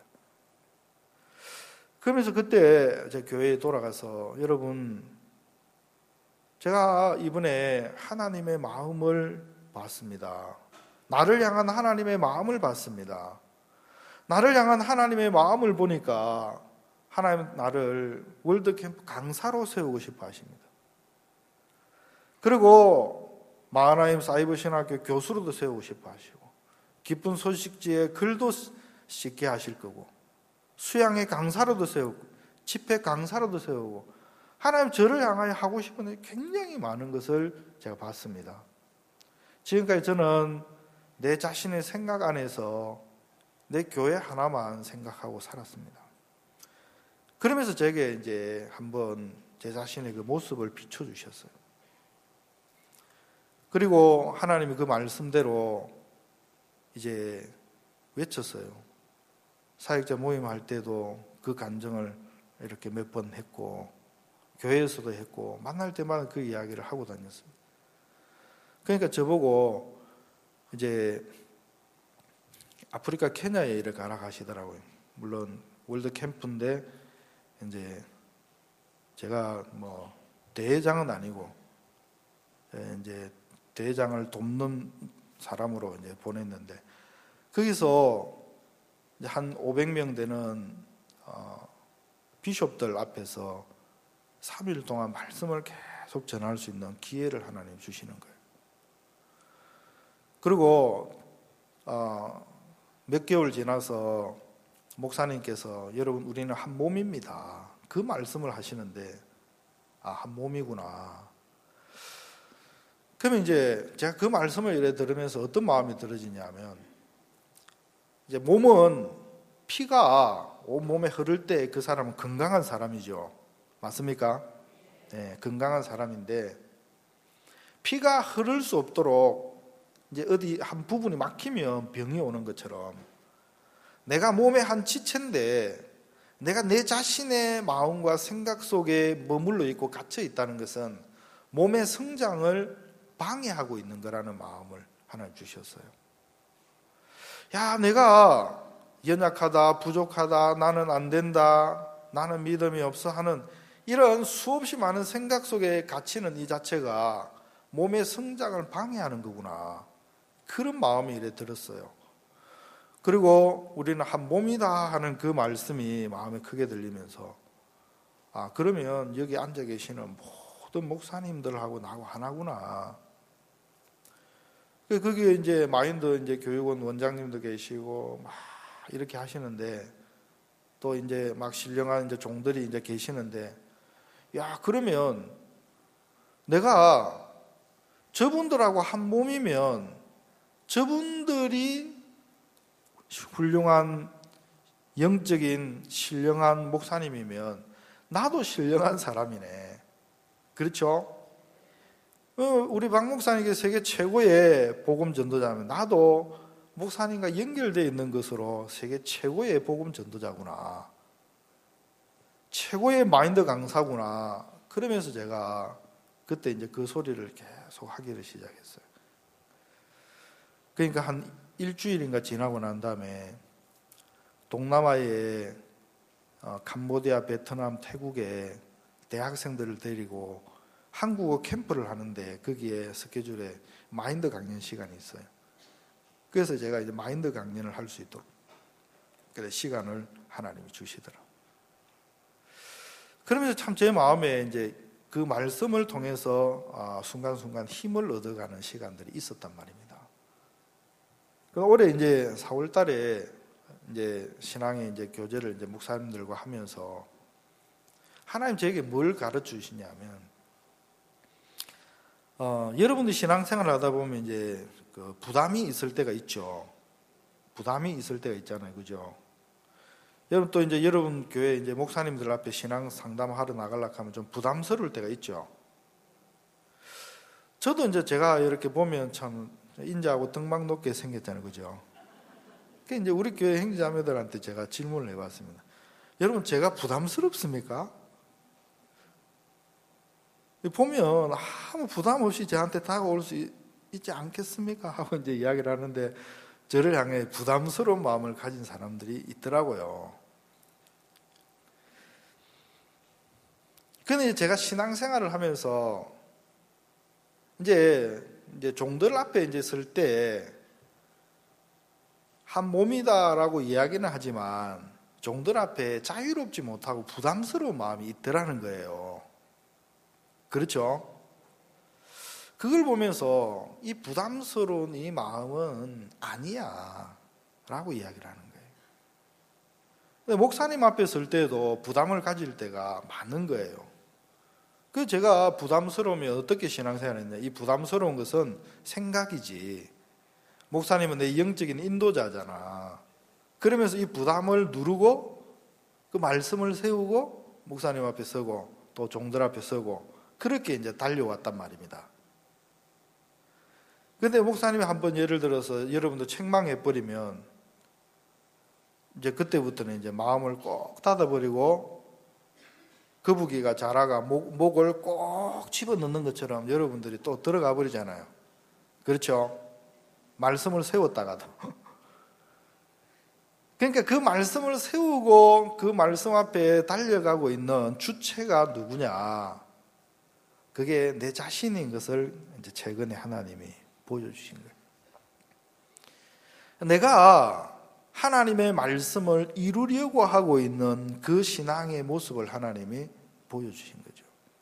그러면서 그때 제 교회에 돌아가서 여러분 제가 이번에 하나님의 마음을 봤습니다. 나를 향한 하나님의 마음을 봤습니다. 나를 향한 하나님의 마음을 보니까 하나님 나를 월드캠프 강사로 세우고 싶어 하십니다. 그리고 마하나임 사이버 신학교 교수로도 세우고 싶어 하시고 기쁜 소식지에 글도 싣게 하실 거고 수양의 강사로도 세우고 집회 강사로도 세우고 하나님 저를 향하여 하고 싶은 일 굉장히 많은 것을 제가 봤습니다. 지금까지 저는 내 자신의 생각 안에서 내 교회 하나만 생각하고 살았습니다. 그러면서 제게 이제 한번 제 자신의 그 모습을 비춰주셨어요. 그리고 하나님이 그 말씀대로 이제 외쳤어요. 사역자 모임할 때도 그 간증을 이렇게 몇 번 했고, 교회에서도 했고, 만날 때마다 그 이야기를 하고 다녔습니다. 그러니까 저보고 이제 아프리카 케냐에 이렇게 가라 가시더라고요. 물론 월드 캠프인데 이제 제가 뭐 대회장은 아니고 이제 대회장을 돕는 사람으로 이제 보냈는데, 거기서 이제 한 오백 명 되는 어, 비숍들 앞에서 삼 일 동안 말씀을 계속 전할 수 있는 기회를 하나님 주시는 거예요. 그리고 어, 몇 개월 지나서 목사님께서 여러분 우리는 한 몸입니다, 그 말씀을 하시는데, 아, 한 몸이구나. 그러면 이제 제가 그 말씀을 이래 들으면서 어떤 마음이 들어지냐면, 이제 몸은 피가 온 몸에 흐를 때 그 사람은 건강한 사람이죠. 맞습니까? 네, 건강한 사람인데, 피가 흐를 수 없도록 이제 어디 한 부분이 막히면 병이 오는 것처럼, 내가 몸의 한 지체인데 내가 내 자신의 마음과 생각 속에 머물러 있고 갇혀 있다는 것은 몸의 성장을 방해하고 있는 거라는 마음을 하나님 주셨어요. 야, 내가 연약하다, 부족하다, 나는 안 된다, 나는 믿음이 없어 하는 이런 수없이 많은 생각 속에 갇히는 이 자체가 몸의 성장을 방해하는 거구나, 그런 마음이 이래 들었어요. 그리고 우리는 한 몸이다 하는 그 말씀이 마음에 크게 들리면서, 아, 그러면 여기 앉아 계시는 모든 목사님들하고 나하고 하나구나. 거기에 이제 마인드 이제 교육원 원장님도 계시고 막 이렇게 하시는데, 또 이제 막 신령한 이제 종들이 이제 계시는데, 야, 그러면 내가 저분들하고 한 몸이면 저분들이 훌륭한 영적인 신령한 목사님이면 나도 신령한 사람이네. 그렇죠? 우리 박 목사님이 세계 최고의 복음 전도자면 나도 목사님과 연결되어 있는 것으로 세계 최고의 복음 전도자구나, 최고의 마인드 강사구나. 그러면서 제가 그때 이제 그 소리를 계속 하기를 시작했어요. 그러니까 한 일주일인가 지나고 난 다음에 동남아의 캄보디아, 베트남, 태국에 대학생들을 데리고 한국어 캠프를 하는데, 거기에 스케줄에 마인드 강연 시간이 있어요. 그래서 제가 이제 마인드 강연을 할 수 있도록 그래 시간을 하나님이 주시더라고요. 그러면서 참 제 마음에 이제 그 말씀을 통해서 순간순간 힘을 얻어가는 시간들이 있었단 말입니다. 올해 이제 사월 달에 이제 신앙의 이제 교제를 이제 목사님들과 하면서 하나님 저에게 뭘 가르쳐 주시냐면, 어, 여러분들 신앙생활을 하다 보면 이제 그 부담이 있을 때가 있죠. 부담이 있을 때가 있잖아요, 그죠? 여러분 또 이제 여러분 교회 이제 목사님들 앞에 신앙 상담하러 나가려고 하면 좀 부담스러울 때가 있죠. 저도 이제 제가 이렇게 보면 참 인자하고 등막 높게 생겼잖아요, 그죠? 그러니까 이제 우리 교회 형제자매들한테 제가 질문을 해봤습니다. 여러분, 제가 부담스럽습니까? 보면 아무 부담 없이 저한테 다가올 수 있지 않겠습니까? 하고 이제 이야기를 하는데, 저를 향해 부담스러운 마음을 가진 사람들이 있더라고요. 근데 제가 신앙생활을 하면서 이제 이제 종들 앞에 이제 설 때 한 몸이다라고 이야기는 하지만 종들 앞에 자유롭지 못하고 부담스러운 마음이 있더라는 거예요. 그렇죠? 그걸 보면서 이 부담스러운 이 마음은 아니야 라고 이야기를 하는 거예요. 근데 목사님 앞에 설 때도 부담을 가질 때가 많은 거예요. 그래서 제가 부담스러우면 어떻게 신앙생활을 했냐, 이 부담스러운 것은 생각이지, 목사님은 내 영적인 인도자잖아. 그러면서 이 부담을 누르고 그 말씀을 세우고 목사님 앞에 서고 또 종들 앞에 서고 그렇게 이제 달려왔단 말입니다. 근데 목사님이 한번 예를 들어서 여러분도 책망해버리면 이제 그때부터는 이제 마음을 꼭 닫아버리고 거북이가 자라가 목, 목을 꼭 집어넣는 것처럼 여러분들이 또 들어가 버리잖아요. 그렇죠? 말씀을 세웠다가도. 그러니까 그 말씀을 세우고 그 말씀 앞에 달려가고 있는 주체가 누구냐? 그게 내 자신인 것을 이제 최근에 하나님이 보여주신 거예요. 내가 하나님의 말씀을 이루려고 하고 있는 그 신앙의 모습을 하나님이 보여주신 거죠.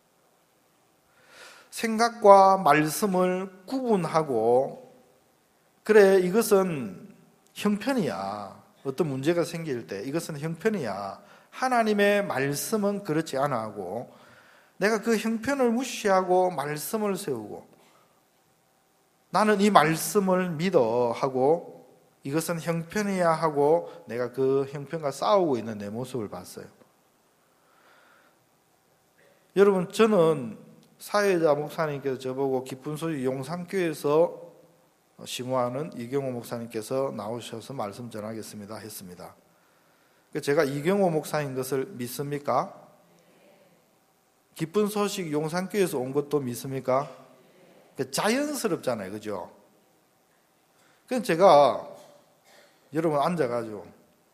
생각과 말씀을 구분하고, 그래, 이것은 형편이야. 어떤 문제가 생길 때 이것은 형편이야. 하나님의 말씀은 그렇지 않아 하고, 내가 그 형편을 무시하고 말씀을 세우고, 나는 이 말씀을 믿어 하고, 이것은 형편이야 하고 내가 그 형편과 싸우고 있는 내 모습을 봤어요. 여러분, 저는 사회자 목사님께서 저보고 기쁜 소식 용산교회에서 심호하는 이경호 목사님께서 나오셔서 말씀 전하겠습니다 했습니다. 제가 이경호 목사인 것을 믿습니까? 기쁜 소식 용산교회에서 온 것도 믿습니까? 자연스럽잖아요, 그죠? 그래서 제가 여러분 앉아가지고,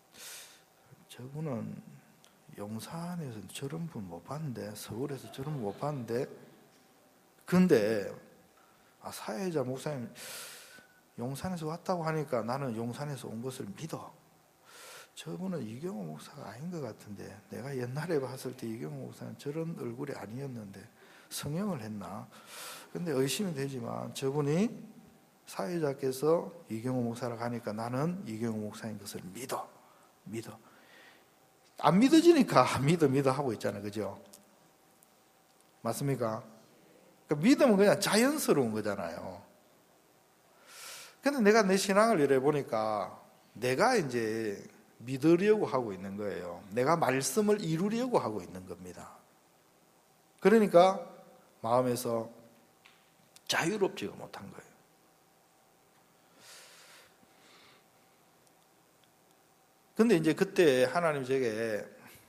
저분은 용산에서 저런 분 못 봤는데, 서울에서 저런 분 못 봤는데, 근데 아, 사회자 목사님 용산에서 왔다고 하니까 나는 용산에서 온 것을 믿어. 저분은 이경호 목사가 아닌 것 같은데, 내가 옛날에 봤을 때 이경호 목사는 저런 얼굴이 아니었는데 성형을 했나? 근데 의심이 되지만 저분이 사회자께서 이경호 목사라고 하니까 나는 이경호 목사인 것을 믿어. 믿어. 안 믿어지니까 믿어 믿어 하고 있잖아요. 그죠? 맞습니까? 그러니까 믿음은 그냥 자연스러운 거잖아요. 근데 내가 내 신앙을 이래 보니까 내가 이제 믿으려고 하고 있는 거예요. 내가 말씀을 이루려고 하고 있는 겁니다. 그러니까 마음에서 자유롭지가 못한 거예요. 근데 이제 그때 하나님 제게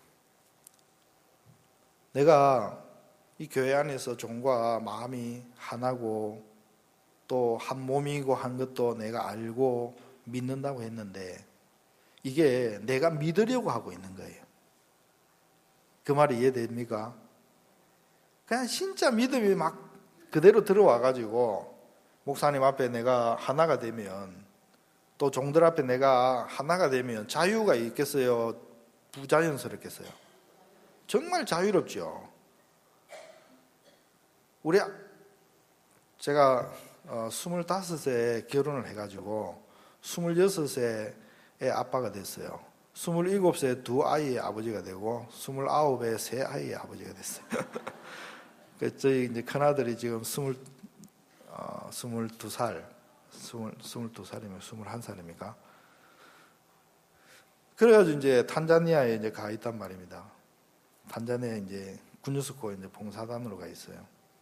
내가 이 교회 안에서 종과 마음이 하나고 또 한 몸이고 한 것도 내가 알고 믿는다고 했는데 이게 내가 믿으려고 하고 있는 거예요. 그 말이 이해됩니까? 그냥 진짜 믿음이 막 그대로 들어와가지고 목사님 앞에 내가 하나가 되면, 또 종들 앞에 내가 하나가 되면 자유가 있겠어요? 부자연스럽겠어요? 정말 자유롭죠. 우리 제가 스물다섯에 결혼을 해가지고 스물여섯에 아빠가 됐어요. 스물일곱 세 두 아이의 아버지가 되고 스물아홉에 세 아이의 아버지가 됐어요. 그래서 저희 이제 큰아들이 지금 스물, 어, 스물두 살, 스물, 스물두 살이면 스물한 살입니까? 그래가지고 이제 탄자니아에 이제 가 있단 말입니다. 탄자니아에 이제 군유스코 이제 봉사단으로 가 있어요.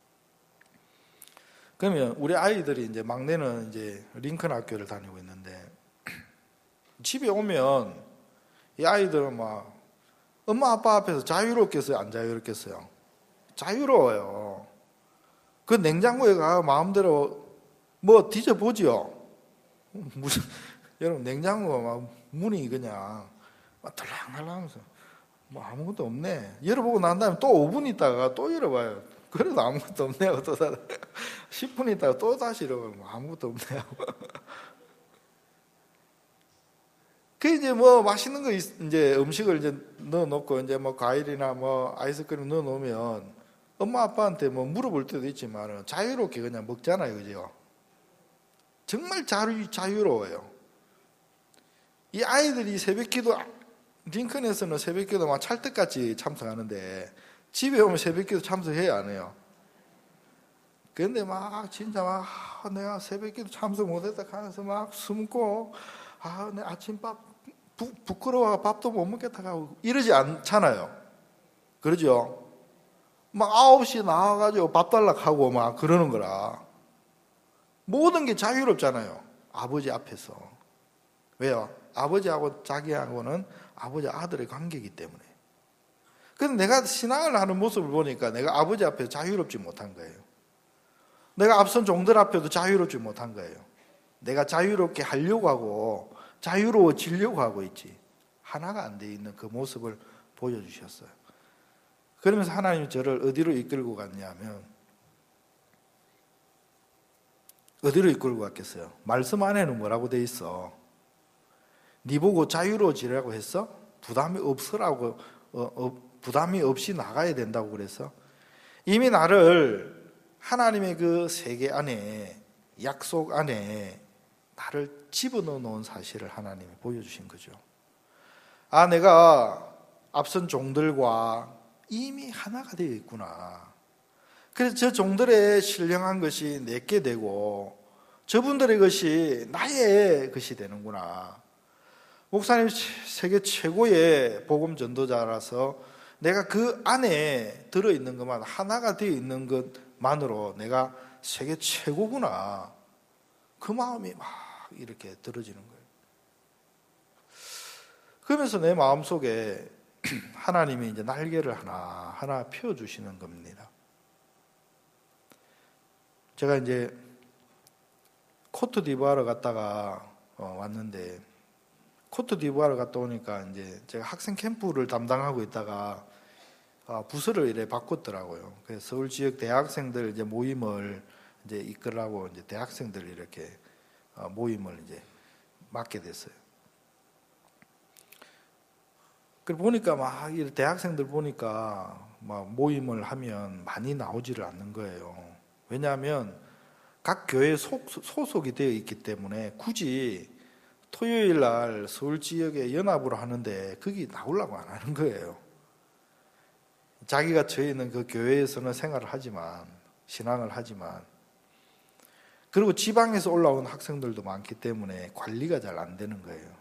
그러면 우리 아이들이 이제 막내는 이제 링컨 학교를 다니고 있는데 집에 오면 이 아이들은 막 엄마 아빠 앞에서 자유롭겠어요? 안 자유롭겠어요? 자유로워요. 그 냉장고에 가 마음대로 뭐 뒤져보지요. 무슨 여러분 냉장고가 막 문이 그냥 막 덜랑덜랑하면서 뭐 아무것도 없네. 열어보고 난 다음에 또 오 분 있다가 또 열어봐요. 그래도 아무것도 없네 하고 또 십 분 있다가 또 다시 열어봐요. 뭐 아무것도 없네 하고. 그 이제 뭐 맛있는 거 이제 음식을 이제 넣어놓고 이제 뭐 과일이나 뭐 아이스크림 넣어놓으면 엄마 아빠한테 뭐 물어볼 때도 있지만 자유롭게 그냥 먹잖아요, 그죠? 정말 자유, 자유로워요. 이 아이들이 새벽기도, 링컨에서는 새벽기도 막 찰떡같이 참석하는데 집에 오면 새벽기도 참석해야 안 해요. 그런데 막 진짜 막 아, 내가 새벽기도 참석 못했다 하면서 막 숨고 아, 내 아침밥 부, 부끄러워 밥도 못 먹겠다 하고 이러지 않잖아요. 그러죠? 막 아홉 시에 나와가지고 밥 달라고 하고 막 그러는 거라. 모든 게 자유롭잖아요. 아버지 앞에서. 왜요? 아버지하고 자기하고는 아버지 아들의 관계이기 때문에. 그런데 내가 신앙을 하는 모습을 보니까 내가 아버지 앞에 자유롭지 못한 거예요. 내가 앞선 종들 앞에도 자유롭지 못한 거예요. 내가 자유롭게 하려고 하고 자유로워지려고 하고 있지 하나가 안 돼 있는 그 모습을 보여주셨어요. 그러면서 하나님이 저를 어디로 이끌고 갔냐면, 어디로 이끌고 갔겠어요? 말씀 안에는 뭐라고 돼 있어? 네 보고 자유로워지라고 했어? 부담이 없으라고, 어, 어, 부담이 없이 나가야 된다고 그랬어? 이미 나를 하나님의 그 세계 안에, 약속 안에 나를 집어넣어 놓은 사실을 하나님이 보여주신 거죠. 아, 내가 앞선 종들과 이미 하나가 되어 있구나. 그래서 저 종들의 신령한 것이 내게 되고 저분들의 것이 나의 것이 되는구나. 목사님 세계 최고의 복음 전도자라서 내가 그 안에 들어있는 것만 하나가 되어 있는 것만으로 내가 세계 최고구나. 그 마음이 막 이렇게 들어지는 거예요. 그러면서 내 마음속에 하나님이 이제 날개를 하나 하나 펴주시는 겁니다. 제가 이제 코트디부아르 갔다가 어, 왔는데, 코트디부아르 갔다 오니까 이제 제가 학생 캠프를 담당하고 있다가 어, 부서를 이래 바꿨더라고요. 그래서 서울 지역 대학생들 이제 모임을 이제 이끌라고 이제 대학생들 이렇게 어, 모임을 이제 맡게 됐어요. 그리고 보니까 막 대학생들 보니까 막 모임을 하면 많이 나오지를 않는 거예요. 왜냐하면 각 교회에 소속이 되어 있기 때문에 굳이 토요일 날 서울 지역에 연합으로 하는데 거기 나오려고 안 하는 거예요. 자기가 처해 있는 그 교회에서는 생활을 하지만, 신앙을 하지만, 그리고 지방에서 올라온 학생들도 많기 때문에 관리가 잘 안 되는 거예요.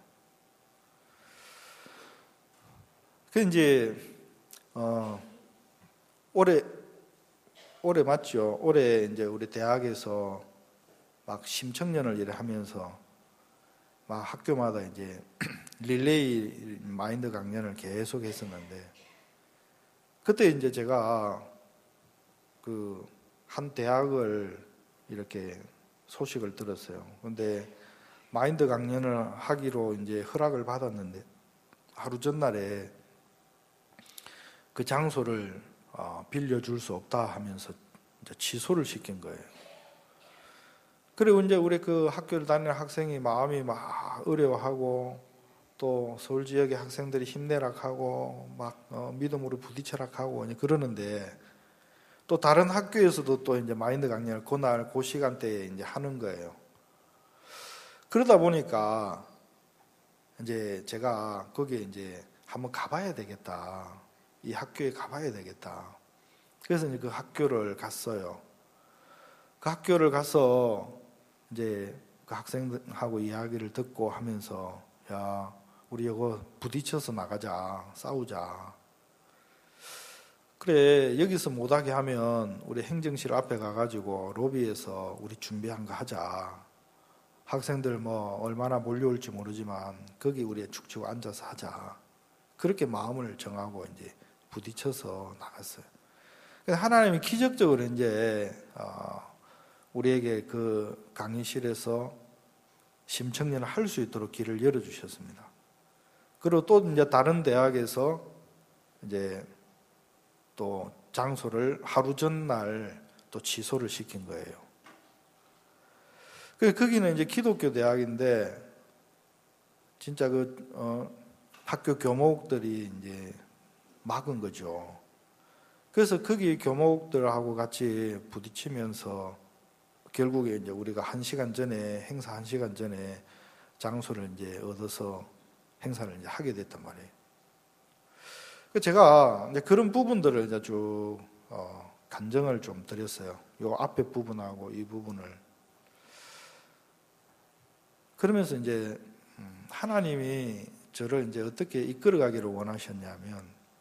그 이제 어 올해 올해 맞죠? 올해 이제 우리 대학에서 막 심청년을 일을 하면서 막 학교마다 이제 릴레이 마인드 강연을 계속 했었는데, 그때 이제 제가 그 한 대학을 이렇게 소식을 들었어요. 근데 마인드 강연을 하기로 이제 허락을 받았는데 하루 전날에 그 장소를 빌려줄 수 없다 하면서 이제 취소를 시킨 거예요. 그리고 이제 우리 그 학교를 다니는 학생이 마음이 막 어려워하고, 또 서울 지역의 학생들이 힘내라 하고 막 어, 믿음으로 부딪혀라 하고 그러는데, 또 다른 학교에서도 또 이제 마인드 강연을 그날 그 시간대에 이제 하는 거예요. 그러다 보니까 이제 제가 거기에 이제 한번 가봐야 되겠다. 이 학교에 가봐야 되겠다. 그래서 이제 그 학교를 갔어요. 그 학교를 가서 이제 그 학생하고 이야기를 듣고 하면서, 야, 우리 이거 부딪혀서 나가자, 싸우자. 그래, 여기서 못하게 하면 우리 행정실 앞에 가가지고 로비에서 우리 준비한 거 하자. 학생들 뭐 얼마나 몰려올지 모르지만 거기 우리 축치고 앉아서 하자. 그렇게 마음을 정하고 이제 부딪혀서 나갔어요. 하나님이 기적적으로 이제 우리에게 그 강의실에서 심청년을 할 수 있도록 길을 열어주셨습니다. 그리고 또 이제 다른 대학에서 이제 또 장소를 하루 전날 또 취소를 시킨 거예요. 거기는 이제 기독교 대학인데 진짜 그 어, 학교 교목들이 이제 막은 거죠. 그래서 거기 교목들하고 같이 부딪히면서 결국에 이제 우리가 한 시간 전에, 행사 한 시간 전에 장소를 이제 얻어서 행사를 이제 하게 됐단 말이에요. 제가 이제 그런 부분들을 이제 쭉 어, 간증을 좀 드렸어요. 요 앞에 부분하고 이 부분을. 그러면서 이제 하나님이 저를 이제 어떻게 이끌어가기를 원하셨냐면,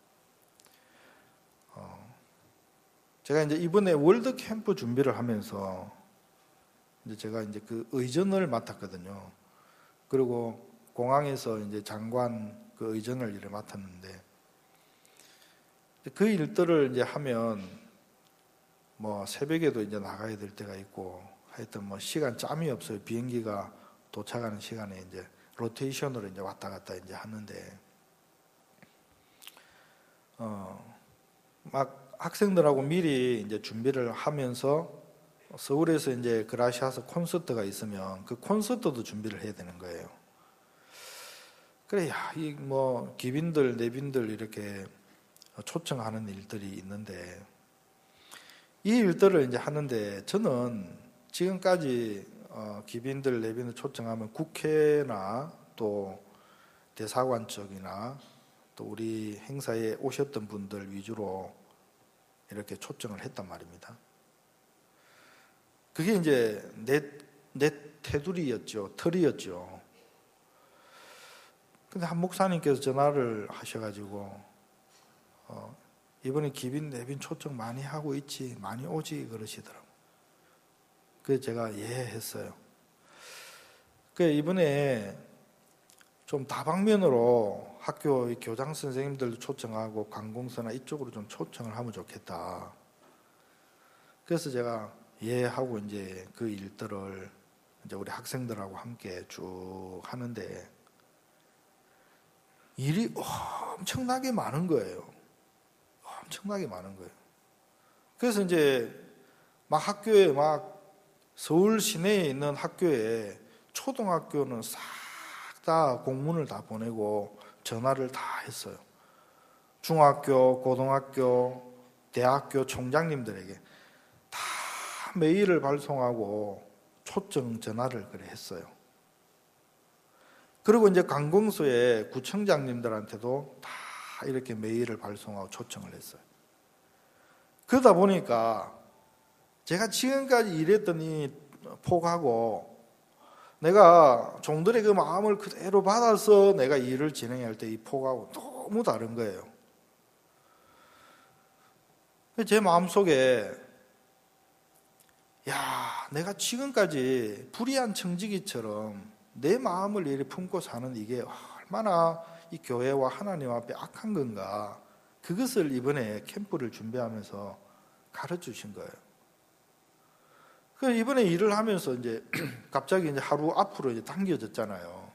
어, 제가 이제 이번에 월드 캠프 준비를 하면서 이제 제가 이제 그 의전을 맡았거든요. 그리고 공항에서 이제 장관 그 의전을 일을 맡았는데 그 일들을 이제 하면 뭐 새벽에도 이제 나가야 될 때가 있고 하여튼 뭐 시간 짬이 없어요. 비행기가 도착하는 시간에 이제 로테이션으로 이제 왔다 갔다 이제 하는데 어 막 학생들하고 미리 이제 준비를 하면서 서울에서 이제 그라시아스 콘서트가 있으면 그 콘서트도 준비를 해야 되는 거예요. 그래, 야, 이 뭐 기빈들, 내빈들 이렇게 초청하는 일들이 있는데 이 일들을 이제 하는데 저는 지금까지 어, 기빈들, 내빈들 초청하면 국회나 또 대사관 쪽이나 또 우리 행사에 오셨던 분들 위주로 이렇게 초청을 했단 말입니다. 그게 이제 내, 내 테두리였죠. 털이었죠. 근데 한 목사님께서 전화를 하셔가지고 어, 이번에 기빈 내빈 초청 많이 하고 있지, 많이 오지 그러시더라고요. 그래서 제가 예 했어요. 그 이번에 좀 다방면으로 학교 교장 선생님들도 초청하고 관공서나 이쪽으로 좀 초청을 하면 좋겠다. 그래서 제가 예 하고 이제 그 일들을 이제 우리 학생들하고 함께 쭉 하는데 일이 엄청나게 많은 거예요. 엄청나게 많은 거예요. 그래서 이제 막 학교에 막 서울 시내에 있는 학교에 초등학교는 싹 다 공문을 다 보내고 전화를 다 했어요. 중학교, 고등학교, 대학교 총장님들에게 다 메일을 발송하고 초청 전화를 그래 했어요. 그리고 이제 관공서에 구청장님들한테도 다 이렇게 메일을 발송하고 초청을 했어요. 그러다 보니까 제가 지금까지 일했던 이 폭하고 내가 종들의 그 마음을 그대로 받아서 내가 일을 진행할 때 이 폭하고 너무 다른 거예요. 제 마음속에 야, 내가 지금까지 불의한 청지기처럼 내 마음을 이렇게 품고 사는 이게 얼마나 이 교회와 하나님 앞에 악한 건가, 그것을 이번에 캠프를 준비하면서 가르쳐 주신 거예요. 그 이번에 일을 하면서 이제 갑자기 이제 하루 앞으로 이제 당겨졌잖아요.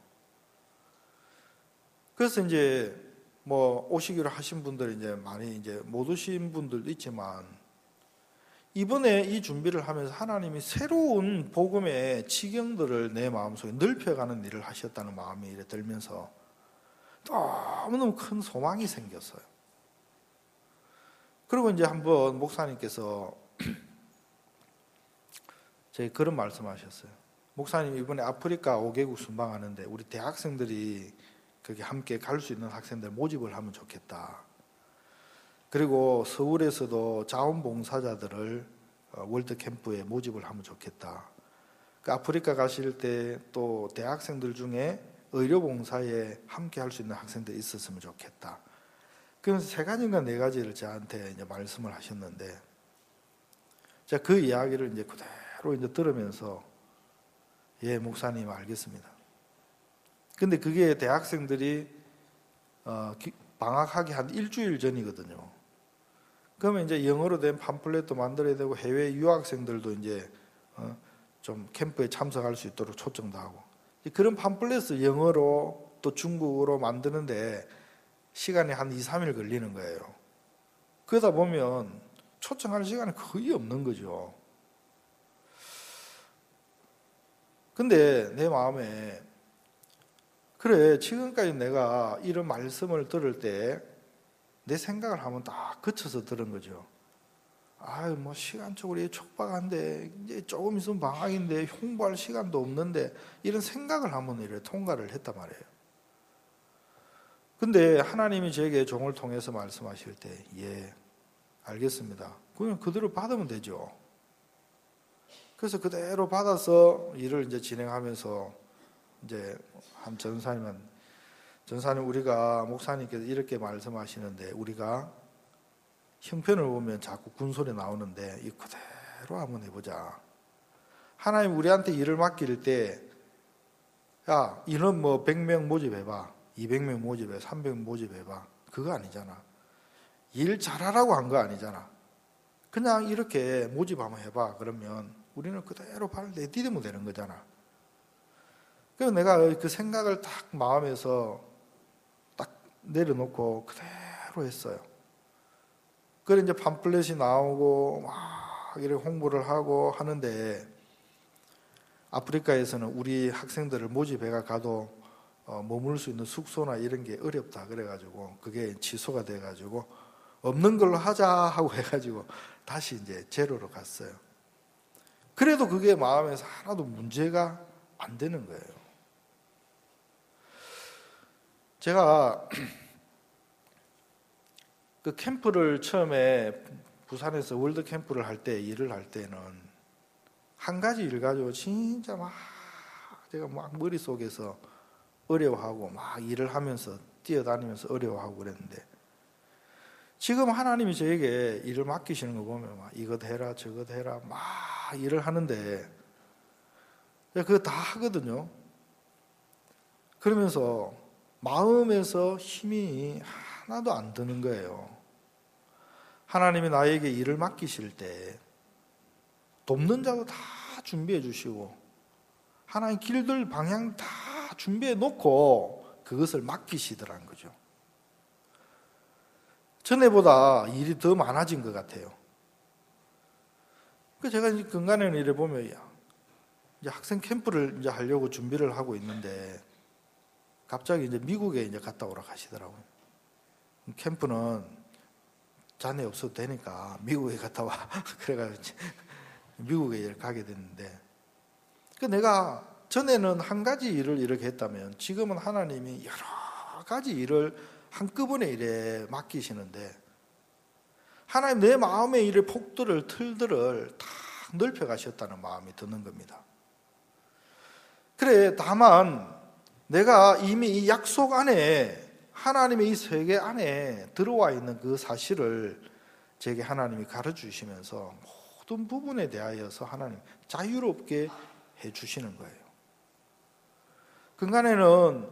그래서 이제 뭐 오시기로 하신 분들이 이제 많이 이제 못 오신 분들도 있지만 이번에 이 준비를 하면서 하나님이 새로운 복음의 지경들을 내 마음속에 넓혀가는 일을 하셨다는 마음이 이래 들면서 너무너무 큰 소망이 생겼어요. 그리고 이제 한번 목사님께서 제 그런 말씀하셨어요. 목사님 이번에 아프리카 오 개국 순방하는데 우리 대학생들이 거기 함께 갈 수 있는 학생들 모집을 하면 좋겠다. 그리고 서울에서도 자원봉사자들을 월드 캠프에 모집을 하면 좋겠다. 그 아프리카 가실 때 또 대학생들 중에 의료봉사에 함께 할 수 있는 학생들이 있었으면 좋겠다. 그래서 세 가지인가 네 가지를 저한테 이제 말씀을 하셨는데 제가 그 이야기를 이제 그대로 이제 들으면서 예, 목사님 알겠습니다. 근데 그게 대학생들이 어, 방학하기 한 일주일 전이거든요. 그러면 이제 영어로 된 팜플렛도 만들어야 되고 해외 유학생들도 이제 어, 좀 캠프에 참석할 수 있도록 초청도 하고 그런 팜플렛을 영어로 또 중국어로 만드는데 시간이 한 이, 삼 일 걸리는 거예요. 그러다 보면 초청할 시간이 거의 없는 거죠. 근데 내 마음에 그래, 지금까지 내가 이런 말씀을 들을 때 내 생각을 한번 딱 거쳐서 들은 거죠. 아유, 뭐 시간적으로 촉박한데 이제 조금 있으면 방학인데 홍보할 시간도 없는데 이런 생각을 한번 이렇게 통과를 했단 말이에요. 근데 하나님이 저에게 종을 통해서 말씀하실 때 예, 알겠습니다. 그냥 그대로 받으면 되죠. 그래서 그대로 받아서 일을 이제 진행하면서 이제 한 전사님은 전사님 우리가 목사님께서 이렇게 말씀하시는데 우리가 형편을 보면 자꾸 군소리 나오는데 이 그대로 한번 해보자. 하나님 우리한테 일을 맡길 때 야, 인원 뭐 백 명 모집해봐, 이백 명 모집해, 삼백 명 모집해봐. 그거 아니잖아. 일 잘하라고 한 거 아니잖아. 그냥 이렇게 모집 한번 해봐. 그러면 우리는 그대로 발을 내디디면 되는 거잖아. 그래서 내가 그 생각을 딱 마음에서 딱 내려놓고 그대로 했어요. 그래 이제 팜플렛이 나오고 막 이렇게 홍보를 하고 하는데, 아프리카에서는 우리 학생들을 모집해가 가도 어, 머물 수 있는 숙소나 이런 게 어렵다 그래가지고 그게 취소가 돼가지고 없는 걸로 하자 하고 해가지고 다시 이제 제로로 갔어요. 그래도 그게 마음에서 하나도 문제가 안 되는 거예요. 제가 그 캠프를 처음에 부산에서 월드 캠프를 할 때, 일을 할 때는 한 가지 일 가지고 진짜 막 제가 막 머릿속에서 어려워하고 막 일을 하면서 뛰어다니면서 어려워하고 그랬는데, 지금 하나님이 저에게 일을 맡기시는 거 보면 막 이것 해라 저것 해라 막 일을 하는데 그거 다 하거든요. 그러면서 마음에서 힘이 하나도 안 드는 거예요. 하나님이 나에게 일을 맡기실 때 돕는 자도 다 준비해 주시고 하나님 길들 방향 다 준비해 놓고 그것을 맡기시더라는 거죠. 전에보다 일이 더 많아진 것 같아요. 그 제가 이제 근간에는 이래 보면 이제 학생 캠프를 이제 하려고 준비를 하고 있는데 갑자기 이제 미국에 이제 갔다 오라 하시더라고요. 캠프는 자네 없어도 되니까 미국에 갔다 와. 그래가지고 미국에 이제 가게 됐는데, 그 내가 전에는 한 가지 일을 이렇게 했다면 지금은 하나님이 여러 가지 일을 한꺼번에 이래 맡기시는데, 하나님 내 마음의 일의 폭들을 틀들을 다 넓혀 가셨다는 마음이 드는 겁니다. 그래, 다만 내가 이미 이 약속 안에, 하나님의 이 세계 안에 들어와 있는 그 사실을 제게 하나님이 가르쳐 주시면서 모든 부분에 대하여서 하나님 자유롭게 해 주시는 거예요. 근간에는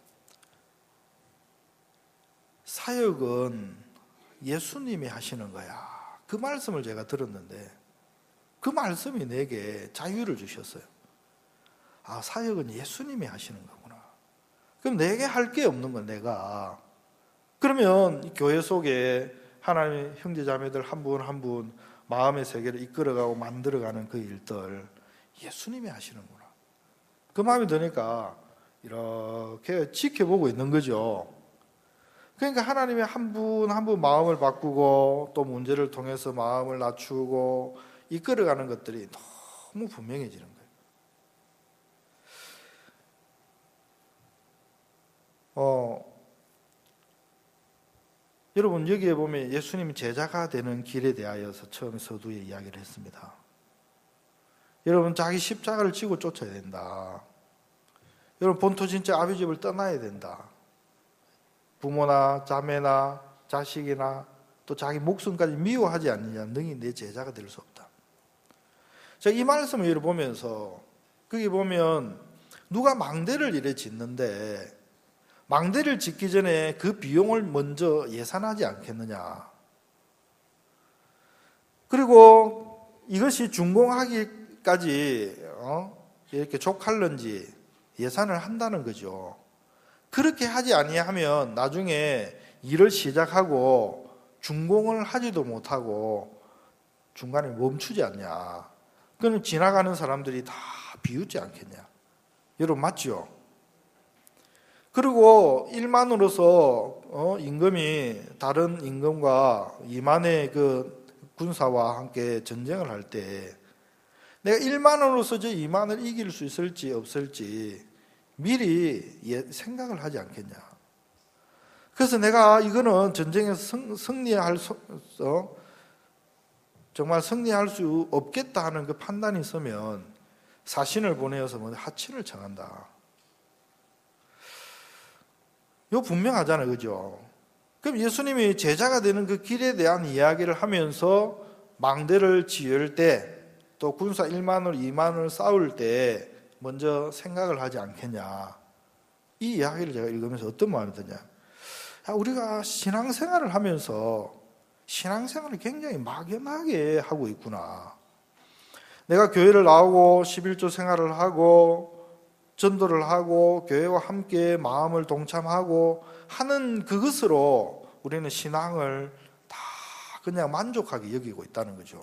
사역은 예수님이 하시는 거야, 그 말씀을 제가 들었는데 그 말씀이 내게 자유를 주셨어요. 아, 사역은 예수님이 하시는 거구나. 그럼 내게 할 게 없는 건 내가. 그러면 교회 속에 하나님의 형제자매들 한 분 한 분 마음의 세계를 이끌어가고 만들어가는 그 일들 예수님이 하시는구나. 그 마음이 드니까 이렇게 지켜보고 있는 거죠. 그러니까 하나님의 한 분 한 분 마음을 바꾸고 또 문제를 통해서 마음을 낮추고 이끌어가는 것들이 너무 분명해지는 거예요. 어, 여러분 여기에 보면 예수님이 제자가 되는 길에 대하여서 처음 서두에 이야기를 했습니다. 여러분 자기 십자가를 지고 쫓아야 된다. 여러분 본토 진짜 아비 집을 떠나야 된다. 부모나 자매나 자식이나 또 자기 목숨까지 미워하지 않느냐 능히 내 제자가 될 수 없다. 자, 이 말씀을 이렇게 보면서 거기 보면 누가 망대를 이래 짓는데 망대를 짓기 전에 그 비용을 먼저 예산하지 않겠느냐. 그리고 이것이 준공하기까지 어? 이렇게 족할런지 예산을 한다는 거죠. 그렇게 하지 아니하면 나중에 일을 시작하고 준공을 하지도 못하고 중간에 멈추지 않냐. 그럼 지나가는 사람들이 다 비웃지 않겠냐. 여러분 맞죠? 그리고 일만으로서 어, 임금이 다른 임금과 이만의 그 군사와 함께 전쟁을 할 때 내가 일만으로서 저 이만을 이길 수 있을지 없을지 미리 예, 생각을 하지 않겠냐. 그래서 내가 이거는 전쟁에서 승, 승리할 수, 어, 정말 승리할 수 없겠다 하는 그 판단이 있으면 사신을 보내어서 먼저 하친을 청한다. 이거 분명하잖아요, 그죠? 그럼 예수님이 제자가 되는 그 길에 대한 이야기를 하면서 망대를 지을 때, 또 군사 일만을 이만을 싸울 때 먼저 생각을 하지 않겠냐. 이 이야기를 제가 읽으면서 어떤 마음이 드냐. 야, 우리가 신앙생활을 하면서 신앙생활을 굉장히 막연하게 하고 있구나. 내가 교회를 나오고 십일조 생활을 하고 전도를 하고 교회와 함께 마음을 동참하고 하는 그것으로 우리는 신앙을 다 그냥 만족하게 여기고 있다는 거죠.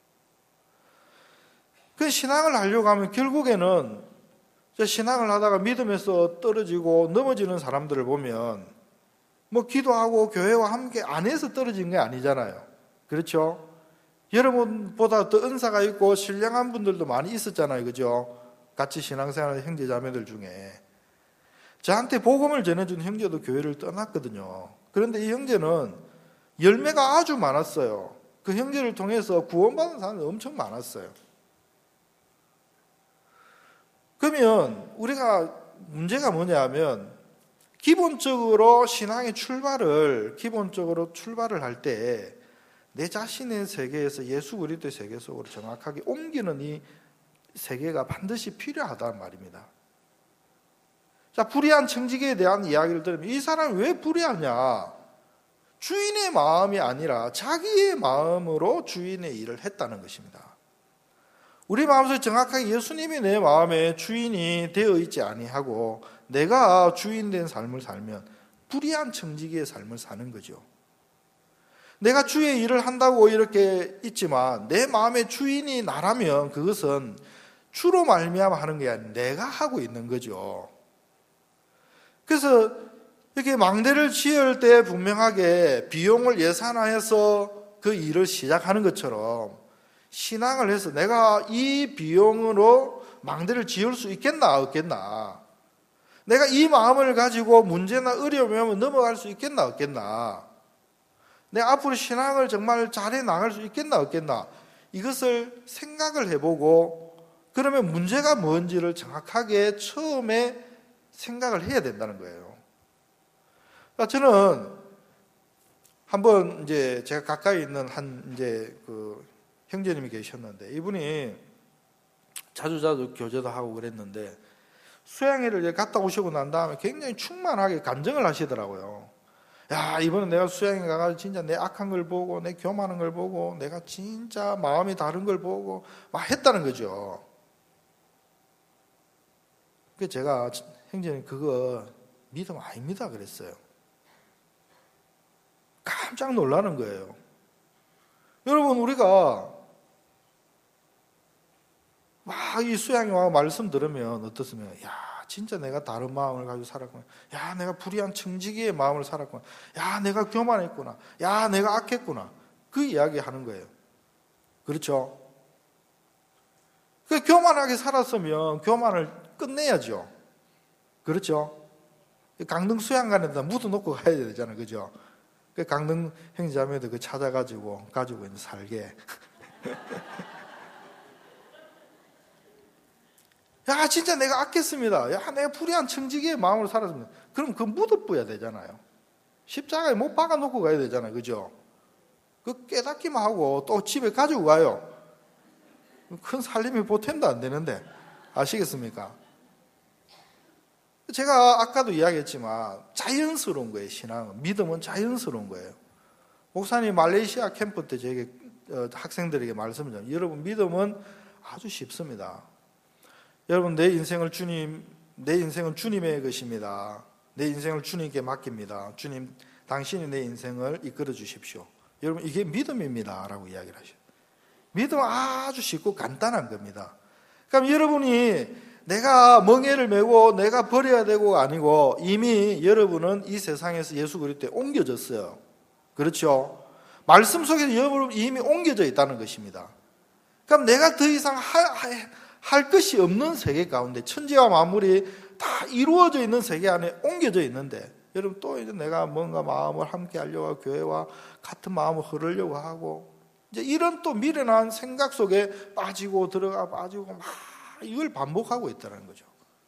그 신앙을 하려고 하면 결국에는 신앙을 하다가 믿음에서 떨어지고 넘어지는 사람들을 보면 뭐 기도하고 교회와 함께 안 해서 떨어진 게 아니잖아요. 그렇죠? 여러분보다 더 은사가 있고 신령한 분들도 많이 있었잖아요. 그죠? 같이 신앙생활하는 형제 자매들 중에 저한테 복음을 전해준 형제도 교회를 떠났거든요. 그런데 이 형제는 열매가 아주 많았어요. 그 형제를 통해서 구원받은 사람이 엄청 많았어요. 그러면 우리가 문제가 뭐냐 하면 기본적으로 신앙의 출발을 기본적으로 출발을 할 때 내 자신의 세계에서 예수 그리스도의 세계 속으로 정확하게 옮기는 이 세계가 반드시 필요하단 말입니다. 자, 불의한 청지기에 대한 이야기를 들으면 이 사람이 왜 불의하냐? 주인의 마음이 아니라 자기의 마음으로 주인의 일을 했다는 것입니다. 우리 마음속에 정확하게 예수님이 내 마음의 주인이 되어 있지 아니하고 내가 주인된 삶을 살면 불의한 청지기의 삶을 사는 거죠. 내가 주의 일을 한다고 이렇게 있지만 내 마음의 주인이 나라면 그것은 주로 말미암아 하는 게 아니라 내가 하고 있는 거죠. 그래서 이렇게 망대를 지을 때 분명하게 비용을 예산화해서 그 일을 시작하는 것처럼 신앙을 해서 내가 이 비용으로 망대를 지을 수 있겠나 없겠나, 내가 이 마음을 가지고 문제나 어려움이 오면 넘어갈 수 있겠나 없겠나, 내가 앞으로 신앙을 정말 잘해 나갈 수 있겠나 없겠나, 이것을 생각을 해보고 그러면 문제가 뭔지를 정확하게 처음에 생각을 해야 된다는 거예요. 저는 한번 이제 제가 가까이 있는 한 이제 그 형제님이 계셨는데 이분이 자주자주 교제도 하고 그랬는데 수양회를 갔다 오시고 난 다음에 굉장히 충만하게 간증을 하시더라고요. 야, 이번에 내가 수양회 가가지고 진짜 내 악한 걸 보고 내 교만한 걸 보고 내가 진짜 마음이 다른 걸 보고 막 했다는 거죠. 그래서 제가 형제님 그거 믿음 아닙니다 그랬어요. 깜짝 놀라는 거예요. 여러분, 우리가 막 이 수양회 와서 말씀 들으면 어떻습니까? 야, 진짜 내가 다른 마음을 가지고 살았구나. 야, 내가 불의한 청지기의 마음을 살았구나. 야, 내가 교만했구나. 야, 내가 악했구나. 그 이야기 하는 거예요. 그렇죠? 그 교만하게 살았으면 교만을 끝내야죠. 그렇죠? 강릉 수양관에다 묻어놓고 가야 되잖아요. 그죠? 그 강릉 형제자매들 그 찾아가지고 가지고 이제 살게. 야, 진짜 내가 악했습니다. 야, 내가 불의한 청지기의 마음으로 살았습니다. 그럼 그 묻어뿌야 되잖아요. 십자가에 못 박아놓고 가야 되잖아요. 그죠? 그 깨닫기만 하고 또 집에 가지고 가요. 큰 살림이 보탬도 안 되는데. 아시겠습니까? 제가 아까도 이야기했지만 자연스러운 거예요. 신앙은. 믿음은 자연스러운 거예요. 목사님 말레이시아 캠프 때 저에게 학생들에게 말씀을 드려요. 여러분, 믿음은 아주 쉽습니다. 여러분, 내 인생을 주님, 내 인생은 주님의 것입니다. 내 인생을 주님께 맡깁니다. 주님, 당신이 내 인생을 이끌어 주십시오. 여러분, 이게 믿음입니다. 라고 이야기를 하셔요. 믿음은 아주 쉽고 간단한 겁니다. 그럼 여러분이 내가 멍에를 메고 내가 버려야 되고가 아니고 이미 여러분은 이 세상에서 예수 그리스도에 옮겨졌어요. 그렇죠? 말씀 속에서 여러분 이미 옮겨져 있다는 것입니다. 그럼 내가 더 이상 할, 할 것이 없는 세계 가운데 천지와 만물이 다 이루어져 있는 세계 안에 옮겨져 있는데 여러분 또 이제 내가 뭔가 마음을 함께 하려고 하고 교회와 같은 마음을 흐르려고 하고 이제 이런 또 미련한 생각 속에 빠지고 들어가 빠지고 막 이걸 반복하고 있다는 거죠.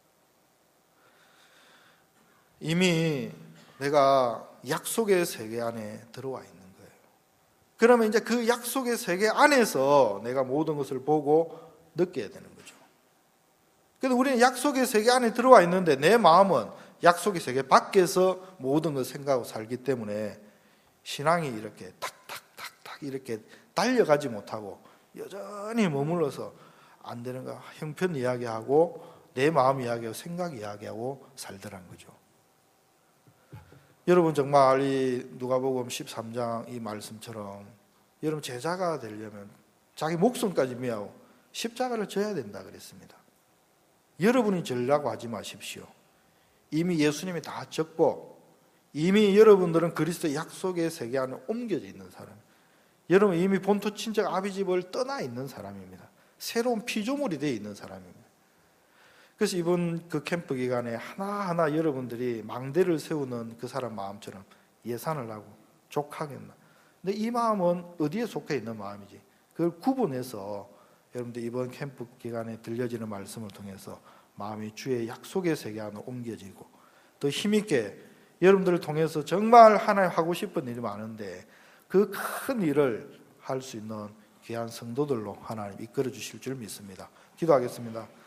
이미 내가 약속의 세계 안에 들어와 있는 거예요. 그러면 이제 그 약속의 세계 안에서 내가 모든 것을 보고 느껴야 되는 거죠. 근데 우리는 약속의 세계 안에 들어와 있는데 내 마음은 약속의 세계 밖에서 모든 걸 생각하고 살기 때문에 신앙이 이렇게 탁탁탁탁 이렇게 달려가지 못하고 여전히 머물러서 안 되는 거 형편 이야기하고 내 마음 이야기하고 생각 이야기하고 살더란 거죠. 여러분 정말 이 누가복음 십삼 장 이 말씀처럼 여러분 제자가 되려면 자기 목숨까지 미하고 십자가를 져야 된다 그랬습니다. 여러분이 지려고 하지 마십시오. 이미 예수님이 다 졌고 이미 여러분들은 그리스도의 약속의 세계 안에 옮겨져 있는 사람, 여러분 이미 본토 친척 아비집을 떠나 있는 사람입니다. 새로운 피조물이 되어 있는 사람입니다. 그래서 이번 그 캠프 기간에 하나하나 여러분들이 망대를 세우는 그 사람 마음처럼 예산을 하고 족하겠나. 근데 이 마음은 어디에 속해 있는 마음이지? 그걸 구분해서 여러분들 이번 캠프 기간에 들려지는 말씀을 통해서 마음이 주의 약속의 세계 안으로 옮겨지고 더 힘있게 여러분들을 통해서 정말 하나님 하고 싶은 일이 많은데 그 큰 일을 할 수 있는 귀한 성도들로 하나님 이끌어 주실 줄 믿습니다. 기도하겠습니다.